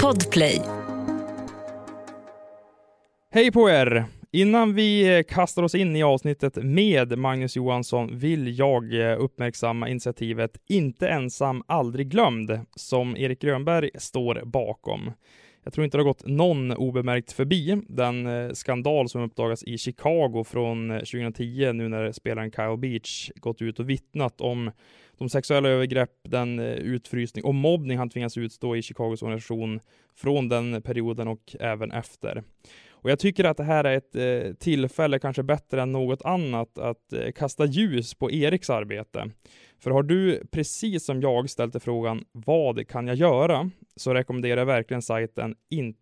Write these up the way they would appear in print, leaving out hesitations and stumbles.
Podplay. Hej på er! Innan vi kastar oss in i avsnittet med Magnus Johansson vill jag uppmärksamma initiativet Inte ensam, aldrig glömd som Erik Grönberg står bakom. Jag tror inte det har gått någon obemärkt förbi den skandal som uppdagas i Chicago från 2010 nu när spelaren Kyle Beach gått ut och vittnat om de sexuella övergrepp, den utfrysning och mobbning han tvingas utstå i Chicagos organisation från den perioden och även efter. Och jag tycker att det här är ett tillfälle, kanske bättre än något annat, att kasta ljus på Eriks arbete. För har du precis som jag ställt dig frågan vad kan jag göra, så rekommenderar jag verkligen sajten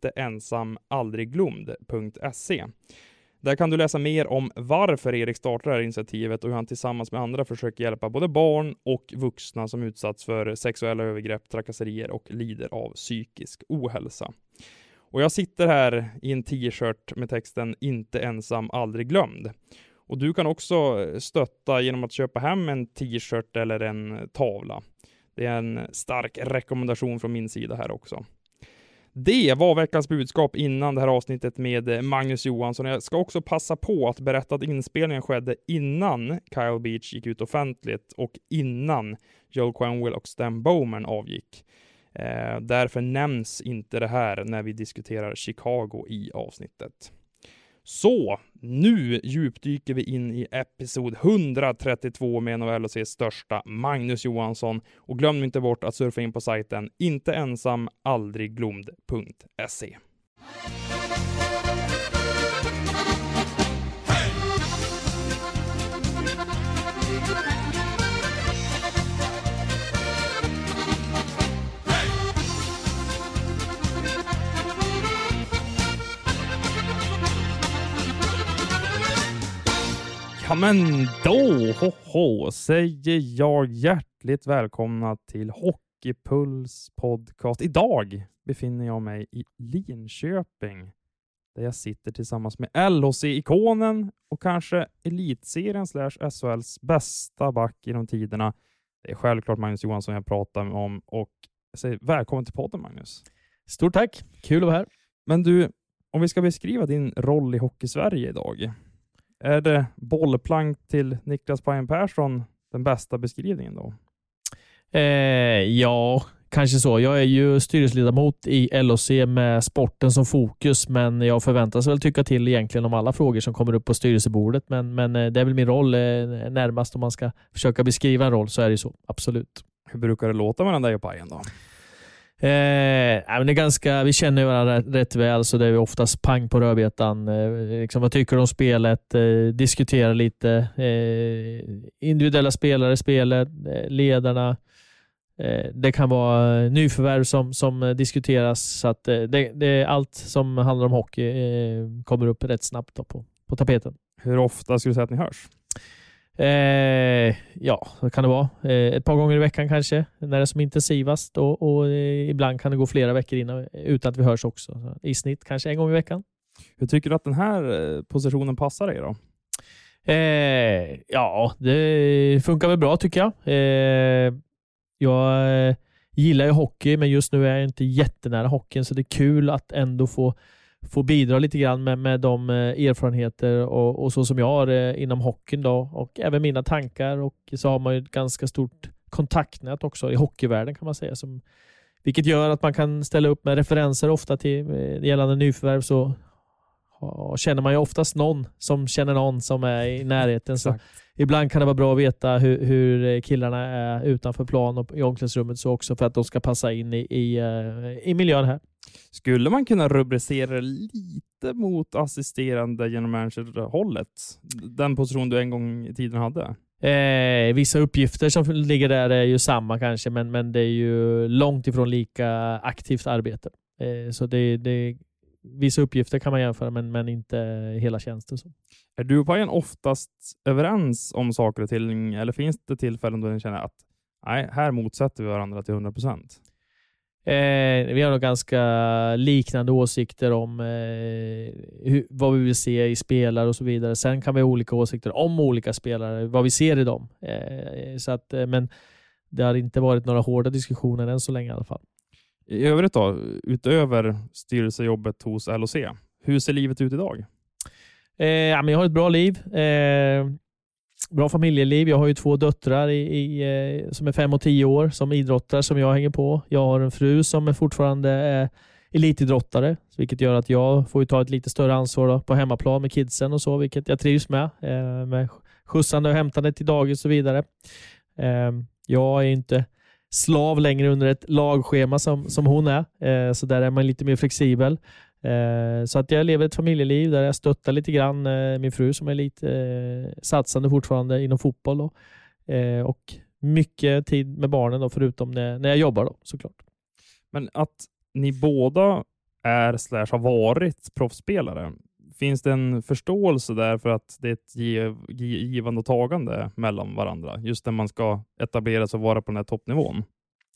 inteensamaldrigglömd.se. Där kan du läsa mer om varför Erik startar det här initiativet och hur han tillsammans med andra försöker hjälpa både barn och vuxna som utsatts för sexuella övergrepp, trakasserier och lider av psykisk ohälsa. Och jag sitter här i en t-shirt med texten Inte ensam, aldrig glömd. Och du kan också stötta genom att köpa hem en t-shirt eller en tavla. Det är en stark rekommendation från min sida här också. Det var veckans budskap innan det här avsnittet med Magnus Johansson. Jag ska också passa på att berätta att inspelningen skedde innan Kyle Beach gick ut offentligt och innan Joel Quenneville och Stan Bowman avgick. Därför nämns inte det här när vi diskuterar Chicago i avsnittet. Så, nu djupdyker vi in i episod 132 med en av LHCs största, Magnus Johansson. Och glöm inte bort att surfa in på sajten inteensamaldrigglömd.se. Ja men då säger jag hjärtligt välkomna till Hockeypuls podcast. Idag befinner jag mig i Linköping där jag sitter tillsammans med LHC-ikonen och kanske elitserien /SHLs bästa back genom tiderna. Det är självklart Magnus Johansson jag pratar om och jag säger välkommen till podden Magnus. Stort tack, kul att vara här. Men du, om vi ska beskriva din roll i Hockey-Sverige idag. Är det bollplank till Niklas Pajen Persson den bästa beskrivningen då? Ja, kanske så. Jag är ju styrelseledamot i LHC med sporten som fokus, men jag förväntas väl tycka till egentligen om alla frågor som kommer upp på styrelsebordet. Men det är väl min roll närmast om man ska försöka beskriva en roll, så är det så, absolut. Hur brukar det låta mellan dig och Pajen då? Men det är ganska, vi känner varandra rätt väl, så det är oftast pang på rödbetan. Liksom, vad tycker du om spelet? Diskutera lite. Individuella spelare, spelet, ledarna. Det kan vara nyförvärv som diskuteras. Så att det är allt som handlar om hockey kommer upp rätt snabbt då på tapeten. Hur ofta skulle du säga att ni hörs? Ja, det kan det vara. Ett par gånger i veckan kanske, när det är som intensivast. Och ibland kan det gå flera veckor innan, utan att vi hörs också. Så i snitt kanske en gång i veckan. Hur tycker du att den här positionen passar dig då? Ja, det funkar väl bra tycker jag. Jag gillar ju hockey, men just nu är jag inte jättenära hockeyn, så det är kul att ändå få bidra lite grann med de erfarenheter och så som jag har inom hockeyn då, och även mina tankar, och så har man ju ett ganska stort kontaktnät också i hockeyvärlden kan man säga, vilket gör att man kan ställa upp med referenser ofta till gällande nyförvärv, så känner man ju oftast någon som känner någon som är i närheten. Så ibland kan det vara bra att veta hur killarna är utanför plan och i omklädningsrummet, så också för att de ska passa in i miljön här. Skulle man kunna rubricera lite mot assisterande genom manager-hållet? Den position du en gång i tiden hade? Vissa uppgifter som ligger där är ju samma kanske, men det är ju långt ifrån lika aktivt arbete. Så det vissa uppgifter kan man jämföra, men inte hela tjänsten. Så. Är du och Pajen oftast överens om saker och ting, eller finns det tillfällen då ni känner att nej, här motsätter vi varandra till 100%? Vi har nog ganska liknande åsikter om vad vi vill se i spelare och så vidare. Sen kan vi ha olika åsikter om olika spelare, vad vi ser i dem. Så att, men det har inte varit några hårda diskussioner än så länge i alla fall. I övrigt då, utöver styrelsejobbet hos LOC, hur ser livet ut idag? Men jag har ett bra liv. Bra familjeliv. Jag har ju 2 döttrar som är 5 och 10 år som idrottar som jag hänger på. Jag har en fru som är fortfarande är elitidrottare, vilket gör att jag får ta ett lite större ansvar då, på hemmaplan med kidsen och så, vilket jag trivs med skjutsande och hämtande till dagis och så vidare. Jag är inte slav längre under ett lagschema som hon är, så där är man lite mer flexibel. Så att jag lever ett familjeliv där jag stöttar lite grann min fru som är lite satsande fortfarande inom fotboll då. Och mycket tid med barnen då, förutom när jag jobbar då, såklart. Men att ni båda är / har varit proffsspelare, finns det en förståelse där för att det är ett givande och tagande mellan varandra just när man ska etablera sig och vara på den här toppnivån?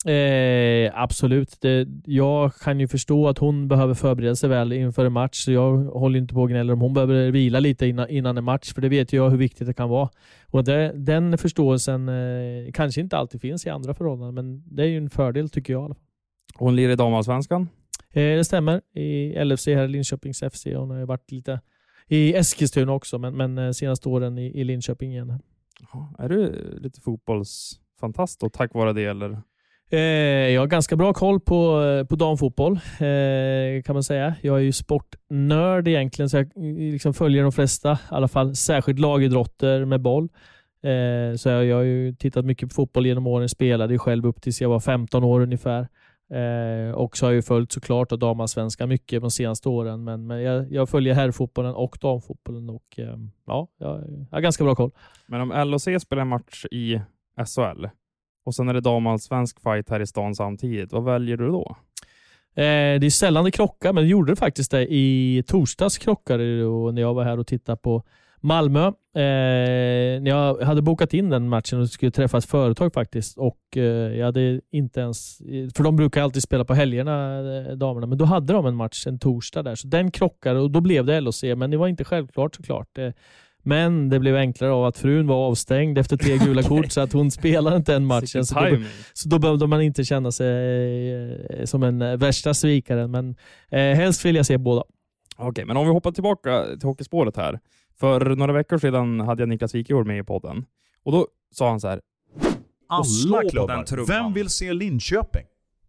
Absolut. Jag kan ju förstå att hon behöver förbereda sig väl inför en match, så jag håller inte på att gnälla om hon behöver vila lite innan en match, för det vet jag hur viktigt det kan vara. Och den förståelsen kanske inte alltid finns i andra förhållanden, men det är ju en fördel tycker jag i alla fall. Hon lirar i damallsvenskan? Det stämmer. I LFC här i Linköpings FC. Hon har ju varit lite i Eskilstuna också, men senaste åren i Linköping igen. Är du lite fotbollsfantast då, tack vare det eller? Jag har ganska bra koll på damfotboll kan man säga. Jag är ju sportnörd egentligen, så jag liksom följer de flesta, i alla fall särskilt lagidrotter med boll. Så jag har ju tittat mycket på fotboll genom åren, spelade ju själv upp tills jag var 15 år ungefär. Och så har jag ju följt såklart av damallsvenskan mycket de senaste åren, men jag följer herrfotbollen och damfotbollen och ja, jag har ganska bra koll. Men om LOC spelar en match i SHL och sen är det damallsvensk fight här i stan samtidigt, vad väljer du då? Det är sällan det krockar, men det gjorde det faktiskt det. I torsdags krockade det då, när jag var här och tittade på Malmö. När jag hade bokat in den matchen och skulle träffa ett företag faktiskt, och jag hade inte ens, för de brukar alltid spela på helgerna damerna, men då hade de en match en torsdag där, så den krockade och då blev det LOC, men det var inte självklart såklart. Men det blev enklare av att frun var avstängd efter 3 gula kort så att hon spelade inte en matchen. Så då behövde man inte känna sig som en värsta svikare. Men helst vill jag se båda. Okej, men om vi hoppar tillbaka till hockeyspåret här. För några veckor sedan hade jag Niklas Wikegård med i podden. Och då sa han så här: alla klubbar. Vem vill se Linköping?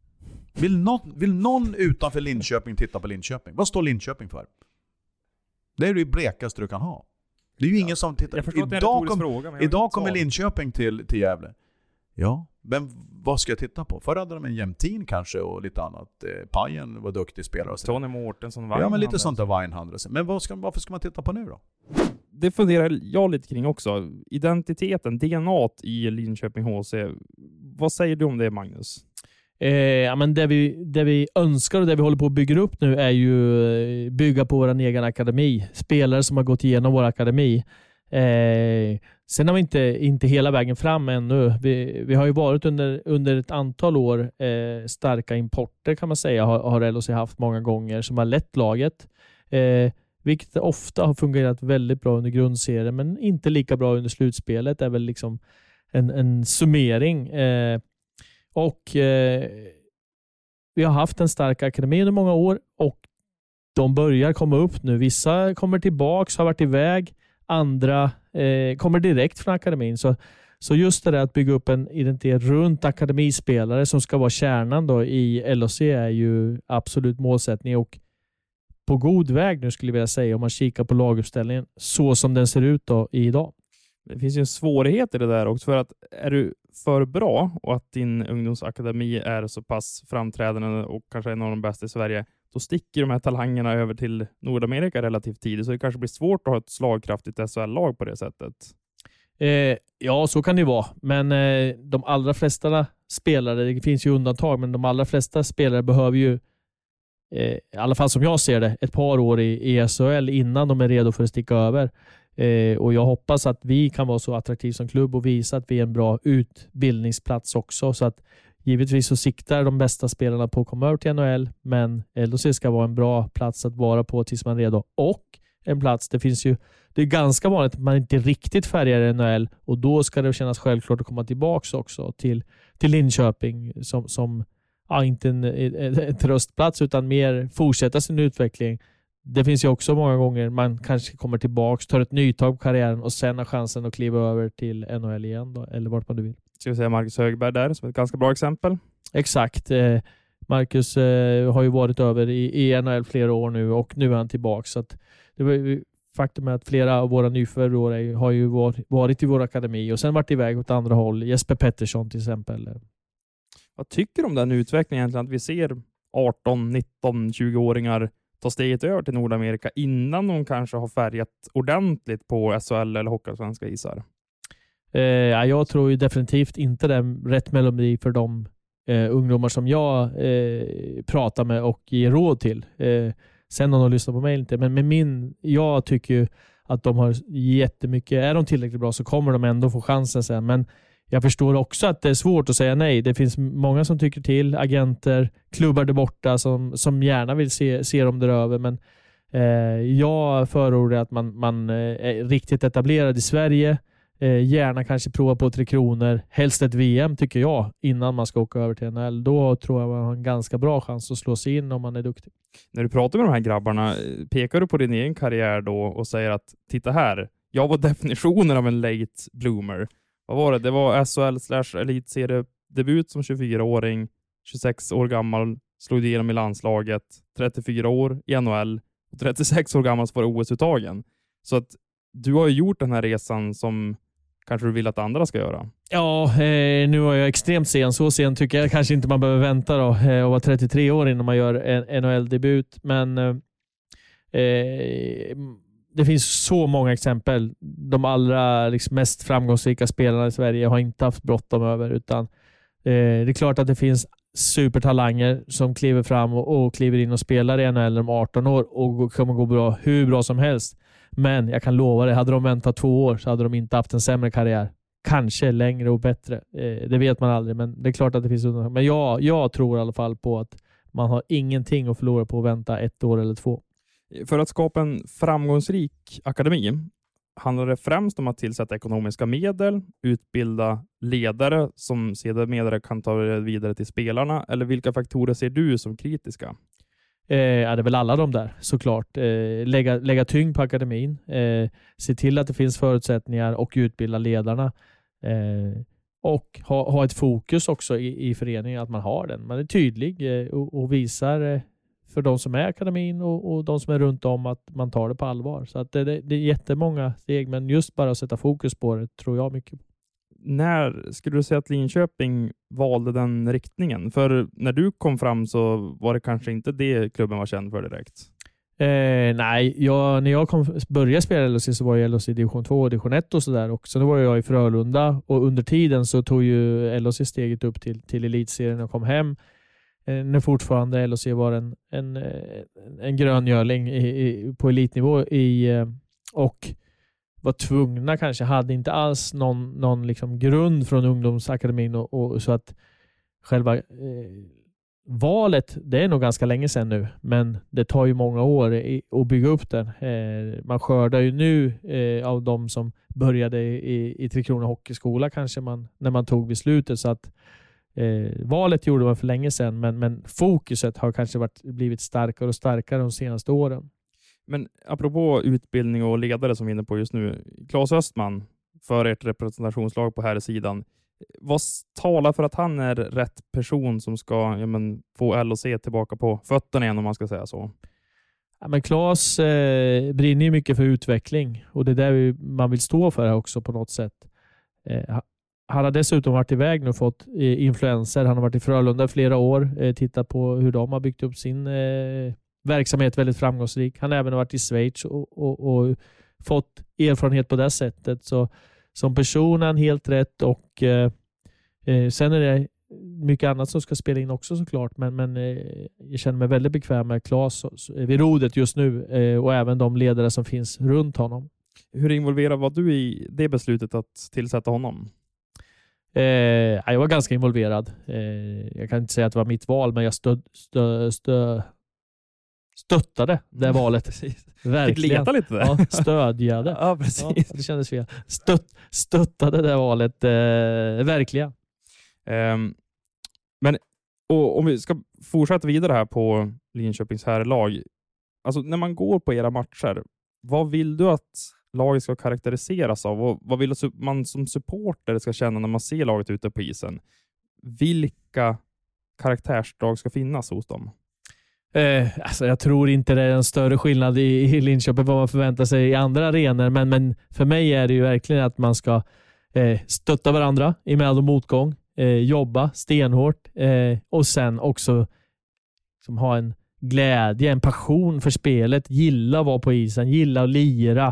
Vill någon utanför Linköping titta på Linköping? Vad står Linköping för? Det är det blekaste du kan ha. Det är ju ingen som tittar. Idag kommer Linköping till Gävle. Ja, men vad ska jag titta på? Förr hade de en Jämtin kanske och lite annat. Pajen var duktig spelare. Tony Mårtensson, ja, men lite sånt där Weinhandel. Men varför ska man titta på nu då? Det funderar jag lite kring också. Identiteten, DNA i Linköping HC. Vad säger du om det, Magnus? Ja, men det vi önskar och det vi håller på att bygga upp nu är ju bygga på vår egen akademi. Spelare som har gått igenom vår akademi. Sen har vi inte hela vägen fram ännu. Vi har ju varit under ett antal år starka importer kan man säga, har LOC haft många gånger, som har lett laget. Vilket ofta har fungerat väldigt bra under grundserien, men inte lika bra under slutspelet. Det är väl liksom en summering. Och vi har haft en stark akademi under många år och de börjar komma upp nu. Vissa kommer tillbaka, har varit iväg. Andra kommer direkt från akademin. Så just det där att bygga upp en identitet runt akademispelare som ska vara kärnan då i LOC är ju absolut målsättning, och på god väg nu skulle jag vilja säga om man kikar på laguppställningen så som den ser ut då idag. Det finns ju en svårighet i det där också, för att är du för bra och att din ungdomsakademi är så pass framträdande och kanske en av de bästa i Sverige, då sticker de här talangerna över till Nordamerika relativt tidigt, så det kanske blir svårt att ha ett slagkraftigt SHL-lag på det sättet. Ja, så kan det vara. Men de allra flesta spelare, det finns ju undantag, men de allra flesta spelare behöver ju, i alla fall som jag ser det, ett par år i SHL innan de är redo för att sticka över. Och jag hoppas att vi kan vara så attraktiv som klubb och visa att vi är en bra utbildningsplats också, så att givetvis så siktar de bästa spelarna på att komma över till NHL, men LOC ska vara en bra plats att vara på tills man är redo. Och en plats, det är ganska vanligt att man inte riktigt färgar i NHL, och då ska det kännas självklart att komma tillbaka också till Linköping som inte en tröstplats utan mer fortsätta sin utveckling. Det finns ju också många gånger man kanske kommer tillbaka, tar ett nytag på karriären och sen har chansen att kliva över till NHL igen då, eller vart man du vill. Ska vi säga Marcus Högberg där som ett ganska bra exempel? Exakt. Marcus har ju varit över i NHL flera år nu och nu är han tillbaka. Så att det var ju faktum är att flera av våra nyförvärv har ju varit i vår akademi och sen varit iväg åt andra håll. Jesper Pettersson till exempel. Vad tycker du om den utvecklingen egentligen? Att vi ser 18, 19, 20-åringar ta steget över till Nordamerika innan de kanske har färgat ordentligt på SHL eller hockeyallsvenska isar? Jag tror ju definitivt inte det är rätt melodi för de ungdomar som jag pratar med och ger råd till. Sen om de lyssnar på mig inte. Men jag tycker ju att de har jättemycket. Är de tillräckligt bra så kommer de ändå få chansen sen. Men jag förstår också att det är svårt att säga nej. Det finns många som tycker till. Agenter, klubbar där borta som gärna vill se dem där över. Men jag förordar att man är riktigt etablerad i Sverige. Gärna kanske prova på 3 kronor. Helst ett VM tycker jag innan man ska åka över till NHL. Då tror jag man har en ganska bra chans att slå sig in om man är duktig. När du pratar med de här grabbarna, pekar du på din egen karriär då och säger att titta här, jag var definitionen av en late bloomer. Vad var det? Det var SHL/elitserie-debut som 24-åring, 26 år gammal, slog igenom i landslaget, 34 år i NHL och 36 år gammal var OS-uttagen. Så att du har ju gjort den här resan som kanske du vill att andra ska göra. Ja, nu var jag extremt sen. Så sen tycker jag kanske inte man behöver vänta då och vara 33 år innan man gör en NHL-debut. Men det finns så många exempel. De allra mest framgångsrika spelarna i Sverige har inte haft bråttom över. Utan det är klart att det finns supertalanger som kliver fram och kliver in och spelar i NHL om 18 år och kommer gå bra, hur bra som helst. Men jag kan lova dig, hade de väntat 2 år så hade de inte haft en sämre karriär. Kanske längre och bättre. Det vet man aldrig, men det är klart att det finns undantag. Men jag tror i alla fall på att man har ingenting att förlora på att vänta 1 år eller 2. För att skapa en framgångsrik akademi handlar det främst om att tillsätta ekonomiska medel, utbilda ledare som sedermera kan ta det vidare till spelarna, eller vilka faktorer ser du som kritiska? Det är väl alla de där såklart. Lägga tyngd på akademin. Se till att det finns förutsättningar och utbilda ledarna. Och ha ett fokus också i föreningen att man har den. Man är tydlig och visar för de som är akademin och de som är runt om att man tar det på allvar. Så att det är jättemånga steg, men just bara att sätta fokus på det tror jag mycket på. När skulle du säga att Linköping valde den riktningen? För när du kom fram så var det kanske inte det klubben var känd för direkt. Nej, när jag började spela LHC så var jag LHC division 2 och division 1 och sådär. Och sen var jag i Frölunda och under tiden så tog ju LHC steget upp till elitserien och kom hem. När fortfarande LHC var en gröngöling på elitnivå och var tvungna kanske, hade inte alls någon liksom grund från ungdomsakademin och så att själva valet, det är nog ganska länge sedan nu, men det tar ju många år att bygga upp den. Man skördar ju nu av de som började i Tre Kronor Hockeyskola kanske när man tog beslutet, så att valet gjorde man för länge sedan, men fokuset har kanske blivit starkare och starkare de senaste åren. Men apropå utbildning och ledare som vi är inne på just nu, Claes Östman för ert representationslag på här sidan. Vad talar för att han är rätt person som ska få LHC tillbaka på fötterna igen, om man ska säga så? Ja, men Claes brinner ju mycket för utveckling och det är där man vill stå för också på något sätt. Han har dessutom varit iväg nu och fått influenser. Han har varit i Frölunda flera år, tittat på hur de har byggt upp sin verksamhet väldigt framgångsrik. Han har även varit i Schweiz och fått erfarenhet på det sättet. Så som person är han helt rätt och sen är det mycket annat som ska spela in också såklart. Men jag känner mig väldigt bekväm med Claes vid rodet just nu och även de ledare som finns runt honom. Hur involverad var du i det beslutet att tillsätta honom? Jag var ganska involverad. Jag kan inte säga att det var mitt val, men jag stöttade det valet. Verkligen. Fick leta lite där. Ja, stödjade. Ja, precis. Ja, det kändes fel. Stöttade det valet. Verkligen. Men Och om vi ska fortsätta vidare här på Linköpings herrlag. Alltså när man går på era matcher, vad vill du att laget ska karaktäriseras av? Och vad vill man som supporter ska känna när man ser laget ute på isen? Vilka karaktärsdrag ska finnas hos dem? Alltså jag tror inte det är en större skillnad i Linköping vad man förväntar sig i andra arenor. Men för mig är det ju verkligen att man ska stötta varandra i med och motgång. Jobba stenhårt och sen också som ha en glädje, en passion för spelet. Gilla att vara på isen, gilla att lira.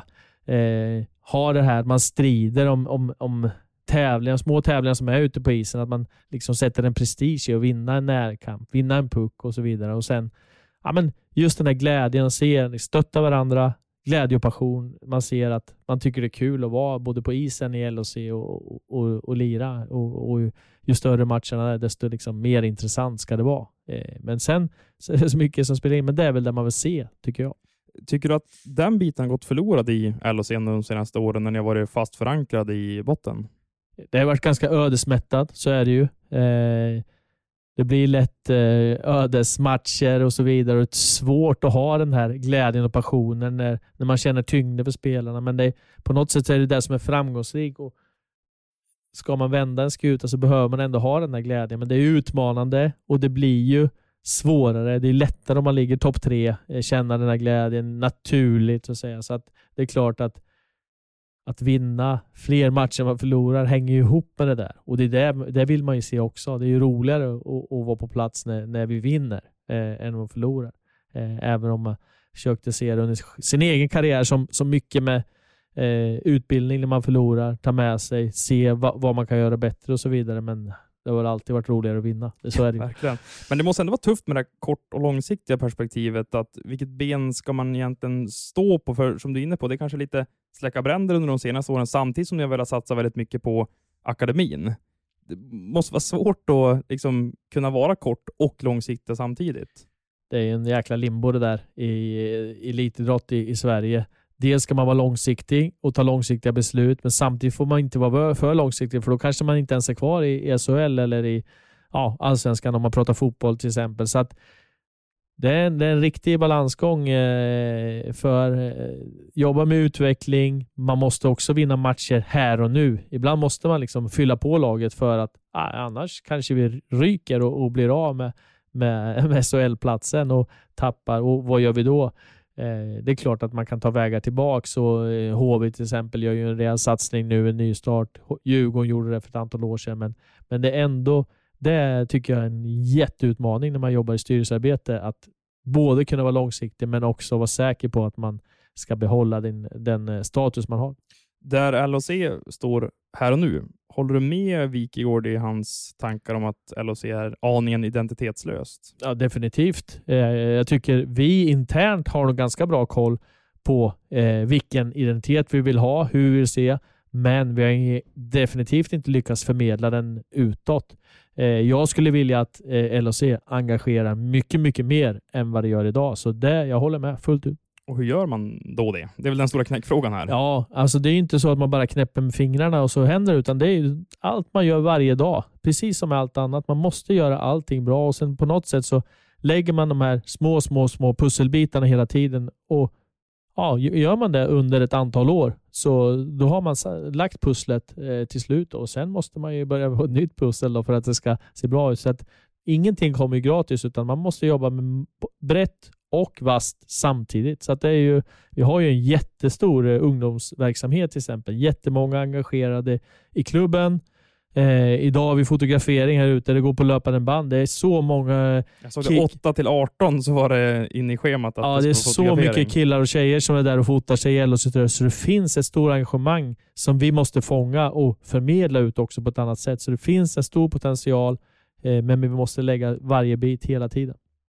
Ha det här att man strider om tävlingar, små tävlingar som är ute på isen. Att man liksom sätter en prestige i att vinna en närkamp, vinna en puck och så vidare. Och sen just den här glädjen, stötta varandra, glädje och passion. Man ser att man tycker det är kul att vara både på isen i LHC och lira. Och ju större matcherna är, desto liksom mer intressant ska det vara. Men sen så är det så mycket som spelar in, men det är väl det man vill se, tycker jag. Tycker du att den biten har gått förlorad i LHC de senaste åren när ni har varit fast förankrad i botten? Det har varit ganska ödesmättat, så är det ju. Det blir lätt ödesmatcher och så vidare. Och svårt att ha den här glädjen och passionen när man känner tyngden för spelarna. Men på något sätt är det det som är framgångsrik. Och ska man vända en skuta så behöver man ändå ha den här glädjen. Men det är utmanande och det blir ju svårare. Det är lättare om man ligger topp 3. Känna den här glädjen naturligt, så att säga. Så att det är klart att vinna fler matcher än man förlorar hänger ju ihop med det där. Och det vill man ju se också. Det är ju roligare att vara på plats när vi vinner än att förlora. Även om man försökte se det under sin egen karriär som mycket med utbildning när man förlorar. Ta med sig, se vad man kan göra bättre och så vidare. Men det har alltid varit roligare att vinna. Så är det. Verkligen. Men det måste ändå vara tufft med det kort- och långsiktiga perspektivet. Att vilket ben ska man egentligen stå på? För som du är inne på, det är kanske lite släcka bränder under de senaste åren. Samtidigt som ni har velat satsa väldigt mycket på akademin. Det måste vara svårt att liksom kunna vara kort och långsiktiga samtidigt. Det är en jäkla limbo det där i elitidrott i Sverige. Dels ska man vara långsiktig och ta långsiktiga beslut, men samtidigt får man inte vara för långsiktig, för då kanske man inte ens är kvar i SHL eller i allsvenskan om man pratar fotboll till exempel. Så att det är en riktig balansgång för jobba med utveckling. Man måste också vinna matcher här och nu. Ibland måste man liksom fylla på laget för att annars kanske vi ryker och blir av med SHL-platsen och tappar. Och vad gör vi då? Det är klart att man kan ta vägar tillbaka. HV till exempel gör ju en rejäl satsning nu, en ny start. Djurgården gjorde det för ett antal år sedan. Men det är ändå, det tycker jag är en jätteutmaning när man jobbar i styrelsearbete, att både kunna vara långsiktig men också vara säker på att man ska behålla den status man har. Där LHC står här och nu, håller du med Wikegård i hans tankar om att LHC är aningen identitetslöst? Ja, definitivt. Jag tycker vi internt har nog ganska bra koll på vilken identitet vi vill ha, hur vi vill se, men vi har definitivt inte lyckats förmedla den utåt. Jag skulle vilja att LHC engagerar mycket, mycket mer än vad det gör idag. Så jag håller med fullt ut. Och hur gör man då det? Det är väl den stora knäckfrågan här. Ja, alltså det är inte så att man bara knäpper med fingrarna och så händer det, utan det är ju allt man gör varje dag. Precis som med allt annat. Man måste göra allting bra och sen på något sätt så lägger man de här små pusselbitarna hela tiden. Och gör man det under ett antal år så då har man lagt pusslet till slut och sen måste man ju börja på ett nytt pussel då för att det ska se bra ut. Så att ingenting kommer ju gratis, utan man måste jobba med brett och vast samtidigt. Så att det är ju, vi har ju en jättestor ungdomsverksamhet till exempel. Jättemånga engagerade i klubben. Idag har vi fotografering här ute. Det går på löpande band. Det är så många... Jag såg det 8-18 så var det inne i schemat. Att det är så mycket killar och tjejer som är där och fotar sig i LHC. Så det finns ett stort engagemang som vi måste fånga och förmedla ut också på ett annat sätt. Så det finns en stor potential, men vi måste lägga varje bit hela tiden.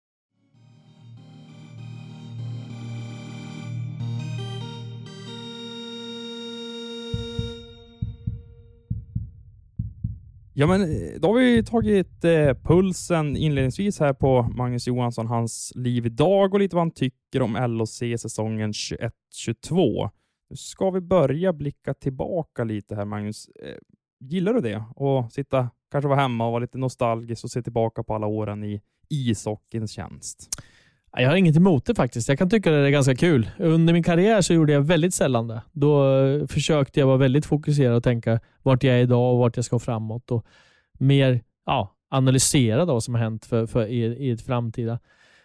Ja, men då har vi tagit pulsen inledningsvis här på Magnus Johansson, hans liv idag och lite vad han tycker om LHC säsongen 21-22. Nu ska vi börja blicka tillbaka lite här, Magnus. Gillar du det? Att sitta kanske vara hemma och vara lite nostalgisk och se tillbaka på alla åren i ishockeyns tjänst? Jag har inget emot det faktiskt. Jag kan tycka det är ganska kul. Under min karriär så gjorde jag väldigt sällan det. Då försökte jag vara väldigt fokuserad och tänka vart jag är idag och vart jag ska framåt. Och mer analysera vad som har hänt i ett framtida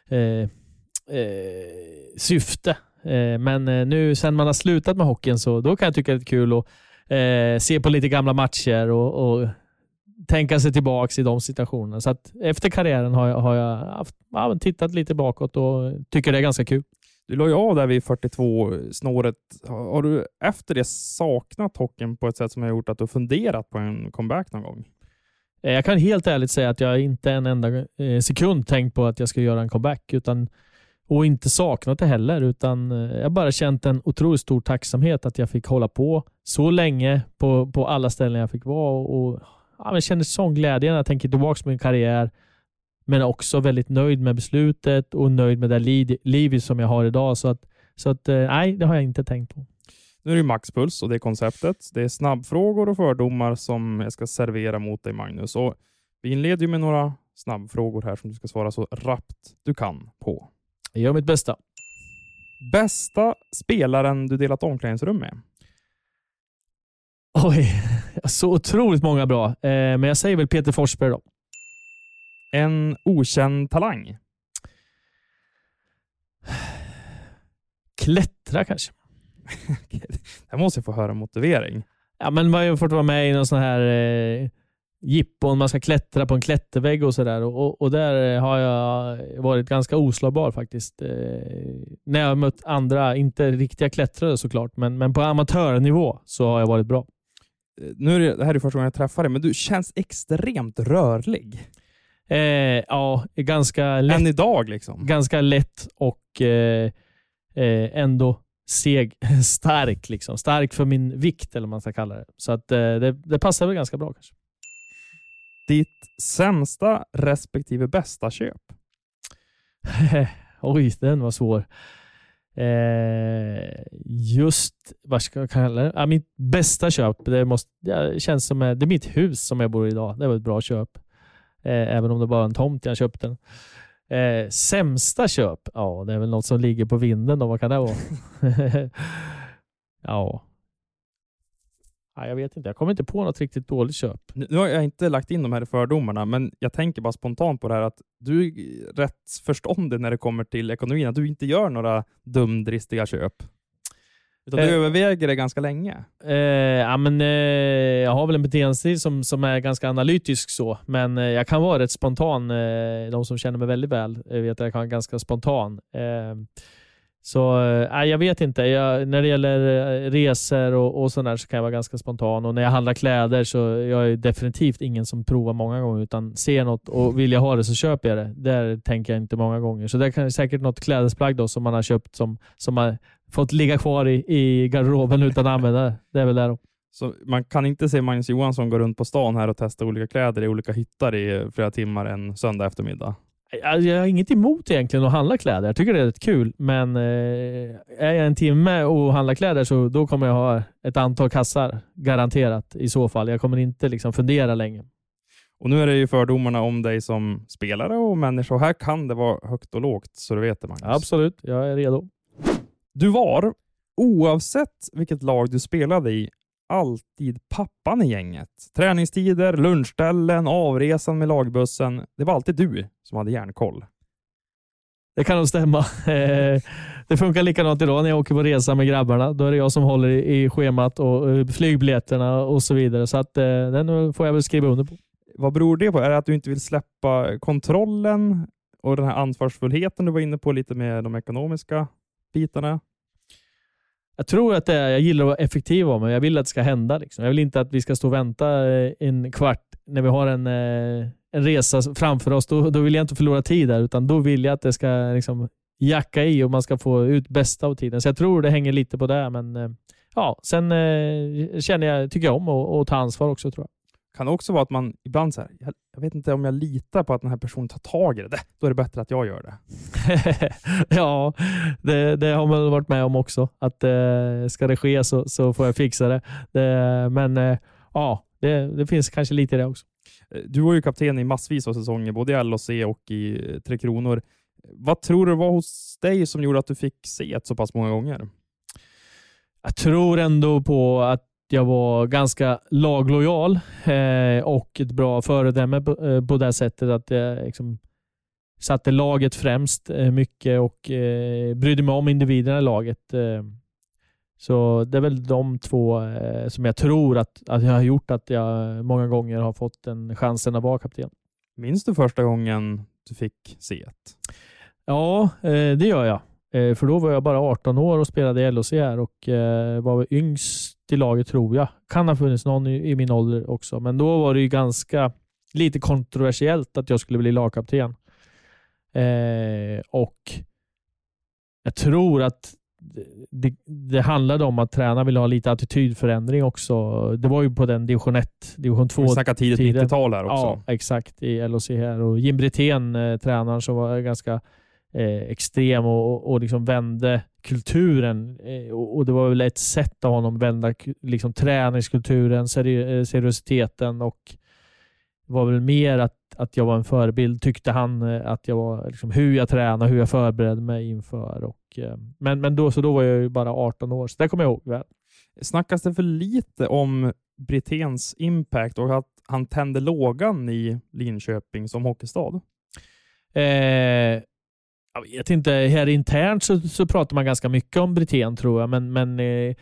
syfte. Men nu sen man har slutat med hockeyn så då kan jag tycka det är kul att se på lite gamla matcher och tänka sig tillbaka i de situationerna. Så att efter karriären har jag tittat lite bakåt och tycker det är ganska kul. Du la ju av där vid 42-snåret. Har du efter det saknat hockeyn på ett sätt som har gjort att du har funderat på en comeback någon gång? Jag kan helt ärligt säga att jag inte en enda sekund tänkt på att jag ska göra en comeback och inte saknat det heller, utan jag bara känt en otroligt stor tacksamhet att jag fick hålla på så länge på alla ställen jag fick vara och jag känner sån glädje när jag tänker tillbaka på min karriär, men också väldigt nöjd med beslutet och nöjd med det livet som jag har idag, så att nej, det har jag inte tänkt på. Nu är det Maxpuls och det är konceptet. Det är snabbfrågor och fördomar som jag ska servera mot dig, Magnus. Och vi inleder ju med några snabbfrågor här som du ska svara så rappt du kan på. Jag gör mitt bästa. Bästa spelaren du delat omklädningsrum med? Oj, så otroligt många bra. Men jag säger väl Peter Forsberg då. En okänd talang? Klättra kanske. Jag måste få höra motivering. Ja, men man har ju fått vara med i någon sån här jippon. Man ska klättra på en klättervägg och sådär. Och där har jag varit ganska oslagbar faktiskt. När jag har mött andra, inte riktiga klättrare såklart, men på amatörnivå så har jag varit bra. Nu är det här är första gången jag träffar dig, men du känns extremt rörlig. Ja, ganska lätt. Än idag liksom. Ganska lätt och ändå stark liksom. Stark för min vikt eller vad man ska kalla det. Så att det passar väl ganska bra kanske. Ditt sämsta respektive bästa köp? Oj, den var svår. Just vad ska jag kalla det? Mitt bästa köp, det känns som det är mitt hus som jag bor i idag. Det var ett bra köp. Även om det bara var en tomt jag köpte den. Sämsta köp? Ja, det är väl något som ligger på vinden då. Vad kan det vara? Ja. Jag vet inte. Jag kommer inte på något riktigt dåligt köp. Nu har jag inte lagt in de här fördomarna, men jag tänker bara spontant på det här att du är rätt förståndig när det kommer till ekonomin. Att du inte gör några dumdristiga köp. Utan du överväger det ganska länge. Jag har väl en beteendestil som är ganska analytisk så. Men jag kan vara rätt spontan. De som känner mig väldigt väl vet att jag kan vara ganska spontan. Så jag vet inte. När det gäller resor och sådär så kan jag vara ganska spontan. Och när jag handlar kläder så jag är definitivt ingen som provar många gånger. Utan ser något och vill jag ha det så köper jag det. Där tänker jag inte många gånger. Så det kan säkert något klädesplagg då som man har köpt som har fått ligga kvar i garderoben utan att använda. Det är väl där då. Så man kan inte se Magnus Johansson gå runt på stan här och testa olika kläder i olika hyttar i flera timmar en söndag eftermiddag? Jag har inget emot egentligen att handla kläder. Jag tycker det är rätt kul. Men är jag en timme och handlar kläder så då kommer jag ha ett antal kassar garanterat i så fall. Jag kommer inte liksom fundera länge. Och nu är det ju fördomarna om dig som spelare och människa. Och här kan det vara högt och lågt, så du vet det, Magnus. Absolut, jag är redo. Du var, oavsett vilket lag du spelade i, alltid pappan i gänget. Träningstider, lunchställen, avresan med lagbussen. Det var alltid du som hade järnkoll. Det kan nog stämma. Det funkar likadant idag när jag åker på resa med grabbarna. Då är det jag som håller i schemat och flygbiljetterna och så vidare. Så att den får jag väl skriva under på. Vad beror det på? Är det att du inte vill släppa kontrollen och den här ansvarsfullheten du var inne på lite med de ekonomiska bitarna? Jag tror att jag gillar att vara effektiv men jag vill att det ska hända. Liksom. Jag vill inte att vi ska stå och vänta en kvart när vi har en resa framför oss. Då vill jag inte förlora tid där, utan då vill jag att det ska liksom jacka i och man ska få ut bästa av tiden. Så jag tror det hänger lite på det. Men sen tycker jag om att ta ansvar också, tror jag. Kan det också vara att man ibland så här, jag vet inte om jag litar på att den här personen tar tag i det. Då är det bättre att jag gör det. Ja, det har man varit med om också. Att ska det ske så får jag fixa det. Men det finns kanske lite i det också. Du var ju kapten i massvis av säsonger, både i LHC och i Tre Kronor. Vad tror du var hos dig som gjorde att du fick se ett så pass många gånger? Jag tror ändå på att jag var ganska laglojal och ett bra föredöme på det sättet att jag liksom satte laget främst mycket och brydde mig om individerna i laget. Så det är väl de två som jag tror att jag har gjort att jag många gånger har fått den chansen att vara kapten. Minns du första gången du fick se ett? Ja, det gör jag. För då var jag bara 18 år och spelade i LHC här och var yngst i laget tror jag. Kan ha funnits någon i min ålder också. Men då var det ju ganska lite kontroversiellt att jag skulle bli lagkapten. Och jag tror att det handlade om att tränarna ville ha lite attitydförändring också. Det var ju på den division 1, division 2. Vi snackar tidigt 90-tal här också. Ja, exakt. I LHC här. Och Jim Brithén, tränaren som var ganska extrem och liksom vände kulturen. Och det var väl ett sätt av honom att vända liksom träningskulturen, seriositeten och var väl mer att jag var en förebild, tyckte han, att jag var liksom hur jag tränade, hur jag förberedde mig inför. Och, men då var jag ju bara 18 år, så det kommer jag ihåg väl. Snackas det för lite om Briténs impact och att han tände lågan i Linköping som hockeystad? Jag vet inte, här internt så pratar man ganska mycket om Brithén tror jag, men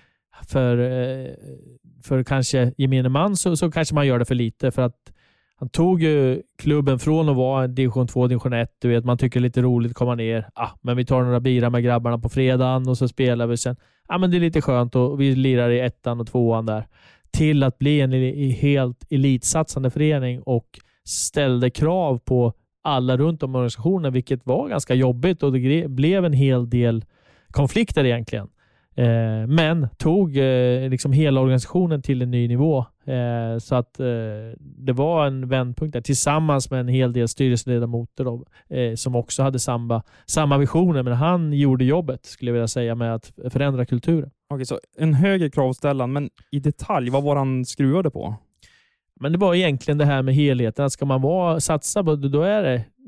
för kanske gemene man så kanske man gör det för lite, för att han tog ju klubben från att vara en division 2, division 1. Du vet, man tycker det är lite roligt att komma ner. Men vi tar några bira med grabbarna på fredagen och så spelar vi sen. Men det är lite skönt och vi lirar i 1:an och 2:an där. Till att bli en helt elitsatsande förening och ställde krav på alla runt om organisationen, vilket var ganska jobbigt och det blev en hel del konflikter egentligen. Men tog liksom hela organisationen till en ny nivå. Så att det var en vändpunkt där tillsammans med en hel del styrelseledamöter då, som också hade samma visioner, men han gjorde jobbet skulle jag vilja säga med att förändra kulturen. Okej, så en högre kravställan, men i detalj, vad var han skruvade på? Men det var egentligen det här med helheten. Att ska man satsa på, då är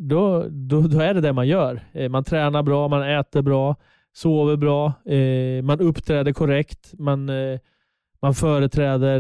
det man gör. Man tränar bra, man äter bra, sover bra, man uppträder korrekt, man företräder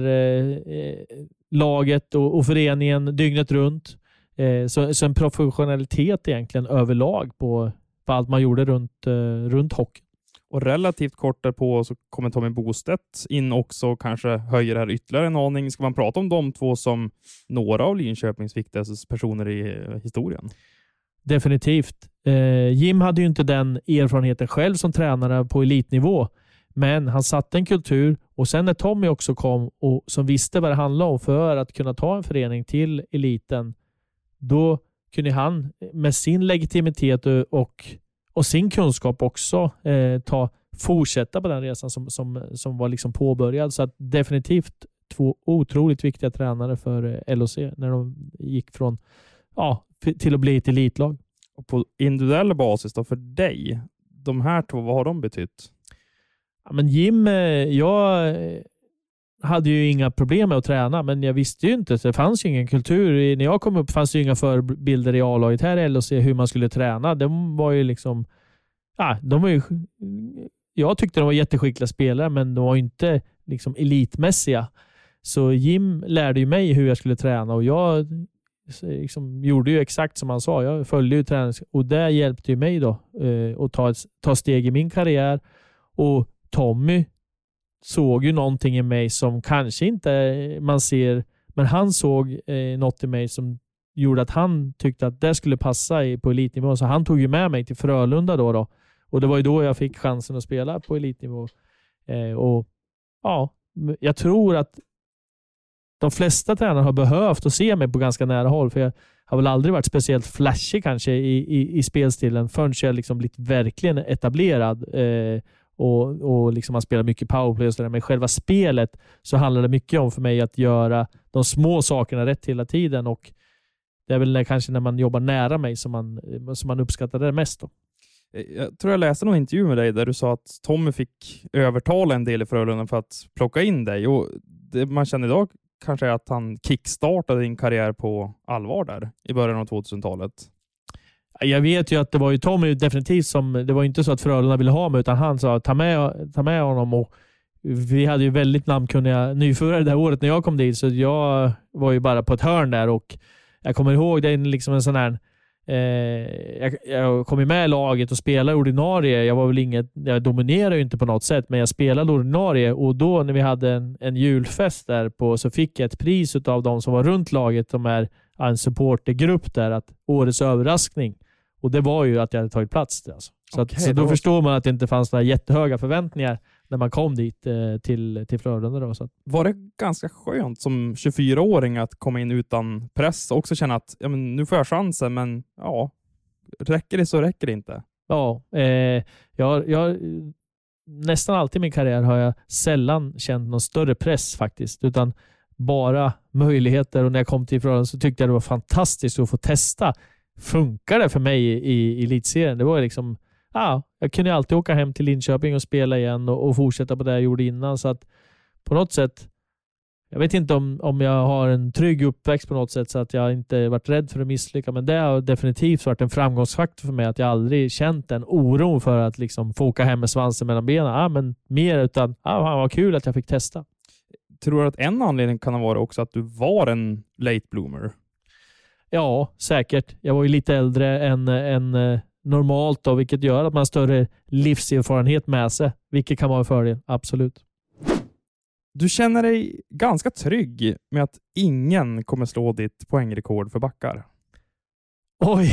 laget och föreningen dygnet runt. Så en professionalitet egentligen överlag på allt man gjorde runt hockey. Och relativt kort därpå så kommer Tommy Bostedt in också, kanske höjer det här ytterligare en aning. Ska man prata om de två som några av Linköpings viktigaste personer i historien? Definitivt. Jim hade ju inte den erfarenheten själv som tränare på elitnivå, men han satte en kultur, och sen när Tommy också kom och som visste vad det handlade om för att kunna ta en förening till eliten, då kunde han med sin legitimitet och sin kunskap också fortsätta på den resan som var liksom påbörjad. Så att definitivt två otroligt viktiga tränare för LHC när de gick från till att bli ett elitlag. Och på individuell basis då för dig, de här två, vad har de betytt? Ja, men Jim, jag hade ju inga problem med att träna, men jag visste ju inte. Det fanns ju ingen kultur. När jag kom upp fanns ju inga förebilder i A-laget här eller se hur man skulle träna. De var ju liksom... jag tyckte de var jätteskickliga spelare, men de var ju inte liksom elitmässiga. Så Jim lärde ju mig hur jag skulle träna, och jag liksom gjorde ju exakt som han sa. Jag följde ju tränings, och det hjälpte ju mig då att ta steg i min karriär. Och Tommy såg ju någonting i mig som kanske inte man ser, men han såg något i mig som gjorde att han tyckte att det skulle passa på elitnivå. Så han tog ju med mig till Frölunda då. Och det var ju då jag fick chansen att spela på elitnivå. Jag tror att de flesta tränare har behövt att se mig på ganska nära håll, för jag har väl aldrig varit speciellt flashig kanske i spelstilen förrän jag liksom blivit verkligen etablerad. Och liksom man spelar mycket powerplay och sådär. Men själva spelet så handlar det mycket om för mig att göra de små sakerna rätt hela tiden, och det är väl kanske när man jobbar nära mig som man uppskattar det mest då. Jag tror jag läste någon intervju med dig där du sa att Tommy fick övertala en del i Frölunda för att plocka in dig, och det man känner idag kanske att han kickstartade din karriär på allvar där i början av 2000-talet? Jag vet ju att det var ju Tommy definitivt som, det var inte så att Frölunda ville ha mig, utan han sa ta med honom, och vi hade ju väldigt namnkunniga nyförare det här året när jag kom dit, så jag var ju bara på ett hörn där, och jag kommer ihåg det är liksom en sån här jag kom ju med i laget och spelade ordinarie. Jag dominerade ju inte på något sätt, men jag spelade ordinarie, och då när vi hade en julfest där på, så fick jag ett pris av de som var runt laget, de är en supportergrupp där, att årets överraskning, och det var ju att jag hade tagit plats där, alltså. Så då förstår man att det inte fanns några jättehöga förväntningar när man kom dit till Frölunda då, så. Var det ganska skönt som 24-åring att komma in utan press och också känna att nu får jag chansen, men räcker det så räcker det inte? Ja, jag nästan alltid i min karriär har jag sällan känt någon större press faktiskt, utan bara möjligheter, och när jag kom till Frölunda så tyckte jag det var fantastiskt att få testa. Funkar det för mig i elitserien? Det var liksom, jag kunde alltid åka hem till Linköping och spela igen och fortsätta på det jag gjorde innan, så att på något sätt, jag vet inte om jag har en trygg uppväxt på något sätt så att jag inte varit rädd för att misslyckas, men det har definitivt varit en framgångsfaktor för mig att jag aldrig känt en oro för att liksom få åka hem med svansen mellan benen. Men mer utan, vad kul att jag fick testa. Tror du att en anledning kan vara också att du var en late bloomer? Ja, säkert. Jag var ju lite äldre än normalt då, vilket gör att man har större livserfarenhet med sig, vilket kan vara en fördel, absolut. Du känner dig ganska trygg med att ingen kommer slå ditt poängrekord för backar? Oj.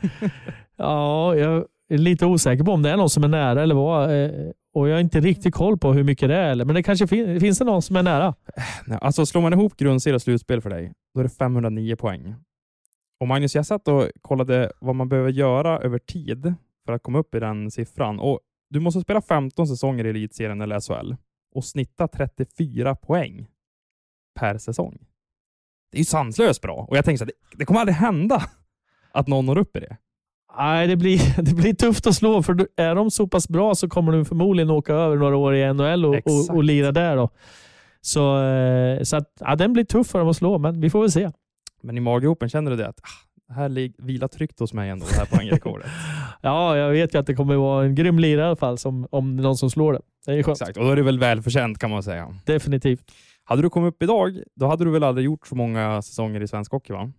Ja, jag är lite osäker på om det är någon som är nära eller vad. Och jag har inte riktigt koll på hur mycket det är. Eller, men det kanske finns det någon som är nära. Alltså slår man ihop grundserie och slutspel för dig, då är det 509 poäng. Och Magnus, jag satt och kollade vad man behöver göra över tid för att komma upp i den siffran. Och du måste spela 15 säsonger i elitserien eller SHL och snitta 34 poäng per säsong. Det är ju sanslöst bra. Och jag tänkte att det kommer aldrig hända att någon når upp i det. Nej, det blir tufft att slå, för är de så pass bra så kommer de förmodligen åka över några år i NHL och lira där då. Så att den blir tuff för dem att slå, men vi får väl se. Men i maggropen känner du det att här vilar tryggt hos mig ändå, det här poängrekordet? Ja, jag vet ju att det kommer vara en grym lirare i alla fall, om någon som slår det. Det är skönt. Exakt, och då är det väl välförtjänt kan man säga. Definitivt. Hade du kommit upp idag, då hade du väl aldrig gjort så många säsonger i svensk hockey, va?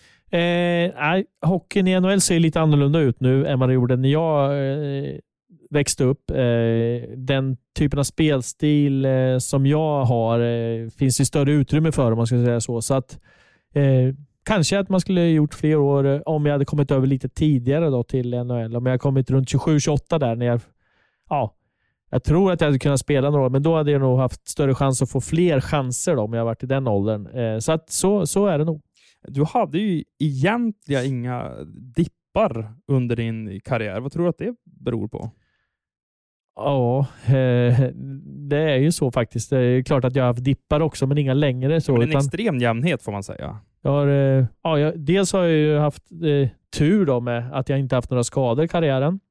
Nej, hockeyn i NHL ser lite annorlunda ut nu än vad det gjorde när jag växte upp. Den typen av spelstil som jag har finns i större utrymme för, om man ska säga så. Så att kanske att man skulle gjort fler år om jag hade kommit över lite tidigare då till NHL. Om jag hade kommit runt 27-28 där när jag tror att jag hade kunnat spela några år, men då hade jag nog haft större chans att få fler chanser då, om jag varit i den åldern. Så att så är det nog. Du hade ju egentligen inga dippar under din karriär. Vad tror du att det beror på? Ja, det är ju så faktiskt. Det är klart att jag har haft dippar också, men inga längre. Så, men en extrem jämnhet får man säga. Dels har jag ju haft tur då med att jag inte haft några skador i karriären.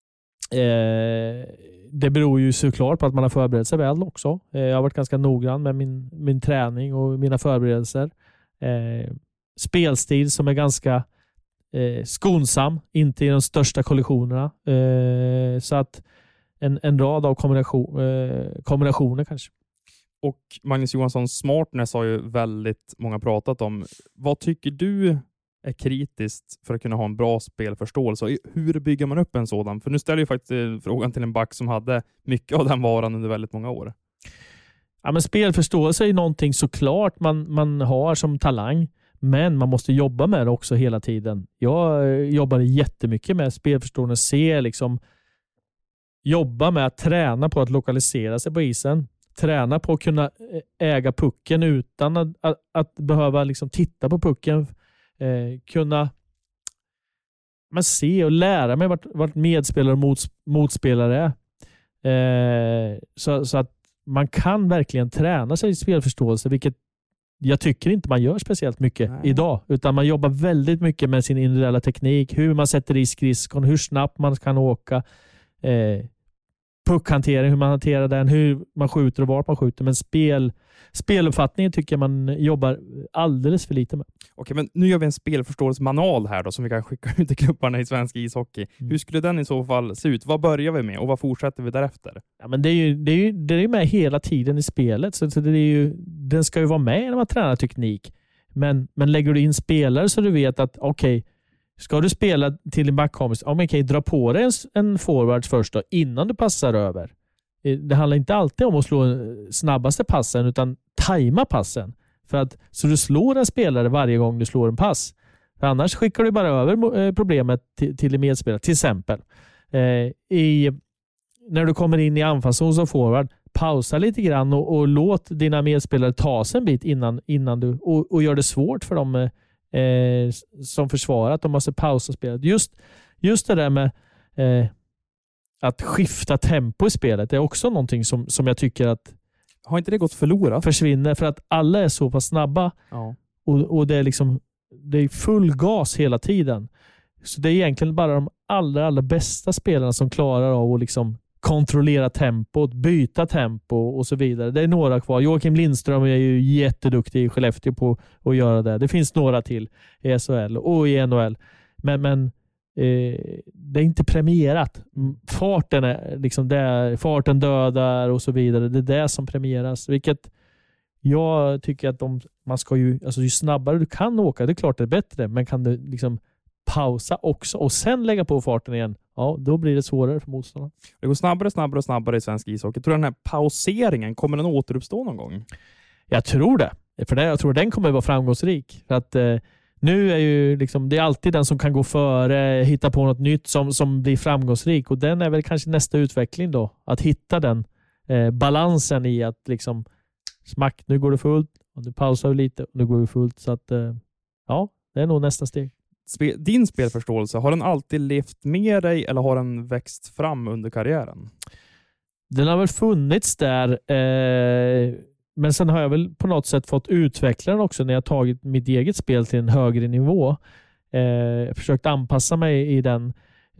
Det beror ju såklart på att man har förberett sig väl också. Jag har varit ganska noggrann med min träning och mina förberedelser. Spelstil som är ganska skonsam, inte i de största kollisionerna. Så att en rad av kombinationer kanske. Och Magnus Johansson, smartness har ju väldigt många pratat om. Vad tycker du är kritiskt för att kunna ha en bra spelförståelse? Hur bygger man upp en sådan? För nu ställer jag faktiskt frågan till en back som hade mycket av den varan under väldigt många år. Ja, men spelförståelse är någonting såklart man har som talang, men man måste jobba med det också hela tiden. Jag jobbade jättemycket med spelförståelse, jobba med att träna på att lokalisera sig på isen. Träna på att kunna äga pucken utan att behöva titta på pucken. Kunna se och lära mig vart medspelare och motspelare är. Så att man kan verkligen träna sig i spelförståelse, vilket jag tycker inte man gör speciellt mycket idag. Utan man jobbar väldigt mycket med sin individuella teknik. Hur man sätter i skridskon, hur snabbt man kan åka. puckhantering, hur man hanterar den, hur man skjuter och vart man skjuter. Men speluppfattningen tycker jag man jobbar alldeles för lite med. Okej, men nu gör vi en spelförståelsemanual här då som vi kan skicka ut till klubbarna i svensk ishockey. Hur skulle den i så fall se ut? Vad börjar vi med och vad fortsätter vi därefter? Ja, men det är med hela tiden i spelet. Så det är ju, den ska ju vara med när man tränar teknik. Men lägger du in spelare så du vet att okej, ska du spela till din backkompis, dra på dig en forward först då, innan du passar över. Det handlar inte alltid om att slå snabbaste passen utan tajma passen. Så du slår en spelare varje gång du slår en pass. För annars skickar du bara över problemet till din medspelare. Till exempel, när du kommer in i anfallszon som forward, pausa lite grann och låt dina medspelare ta sig en bit innan du och gör det svårt för dem som försvarar att de måste pausa spelet. Just det där med att skifta tempo i spelet är också någonting som jag tycker att har inte det gått förlorat? Försvinner för att alla är så pass snabba och det är liksom det är full gas hela tiden. Så det är egentligen bara de allra bästa spelarna som klarar av att liksom kontrollera tempot, byta tempo och så vidare. Det är några kvar. Joakim Lindström är ju jätteduktig i Skellefteå på att göra det. Det finns några till i SHL och i NHL. Men det är inte premierat. Farten är liksom där, farten dödar och så vidare. Det är det som premieras. Vilket jag tycker att man ska ju, alltså ju snabbare du kan åka, det är klart det är bättre. Men kan du liksom pausa också och sen lägga på farten igen, ja, då blir det svårare för motståndarna. Det går snabbare i svensk ishockey. Tror du den här pauseringen, kommer den återuppstå någon gång? Jag tror det. Jag tror den kommer att vara framgångsrik. För att nu är ju liksom, det är alltid den som kan gå före, hitta på något nytt som blir framgångsrik. Och den är väl kanske nästa utveckling då. Att hitta den balansen i att liksom smack, nu går det fullt och nu pausar vi lite och nu går vi fullt. Så att ja, det är nog nästa steg. Din spelförståelse, har den alltid levt med dig eller har den växt fram under karriären? Den har väl funnits där, men sen har jag väl på något sätt fått utveckla den också när jag tagit mitt eget spel till en högre nivå. Jag försökt anpassa mig i den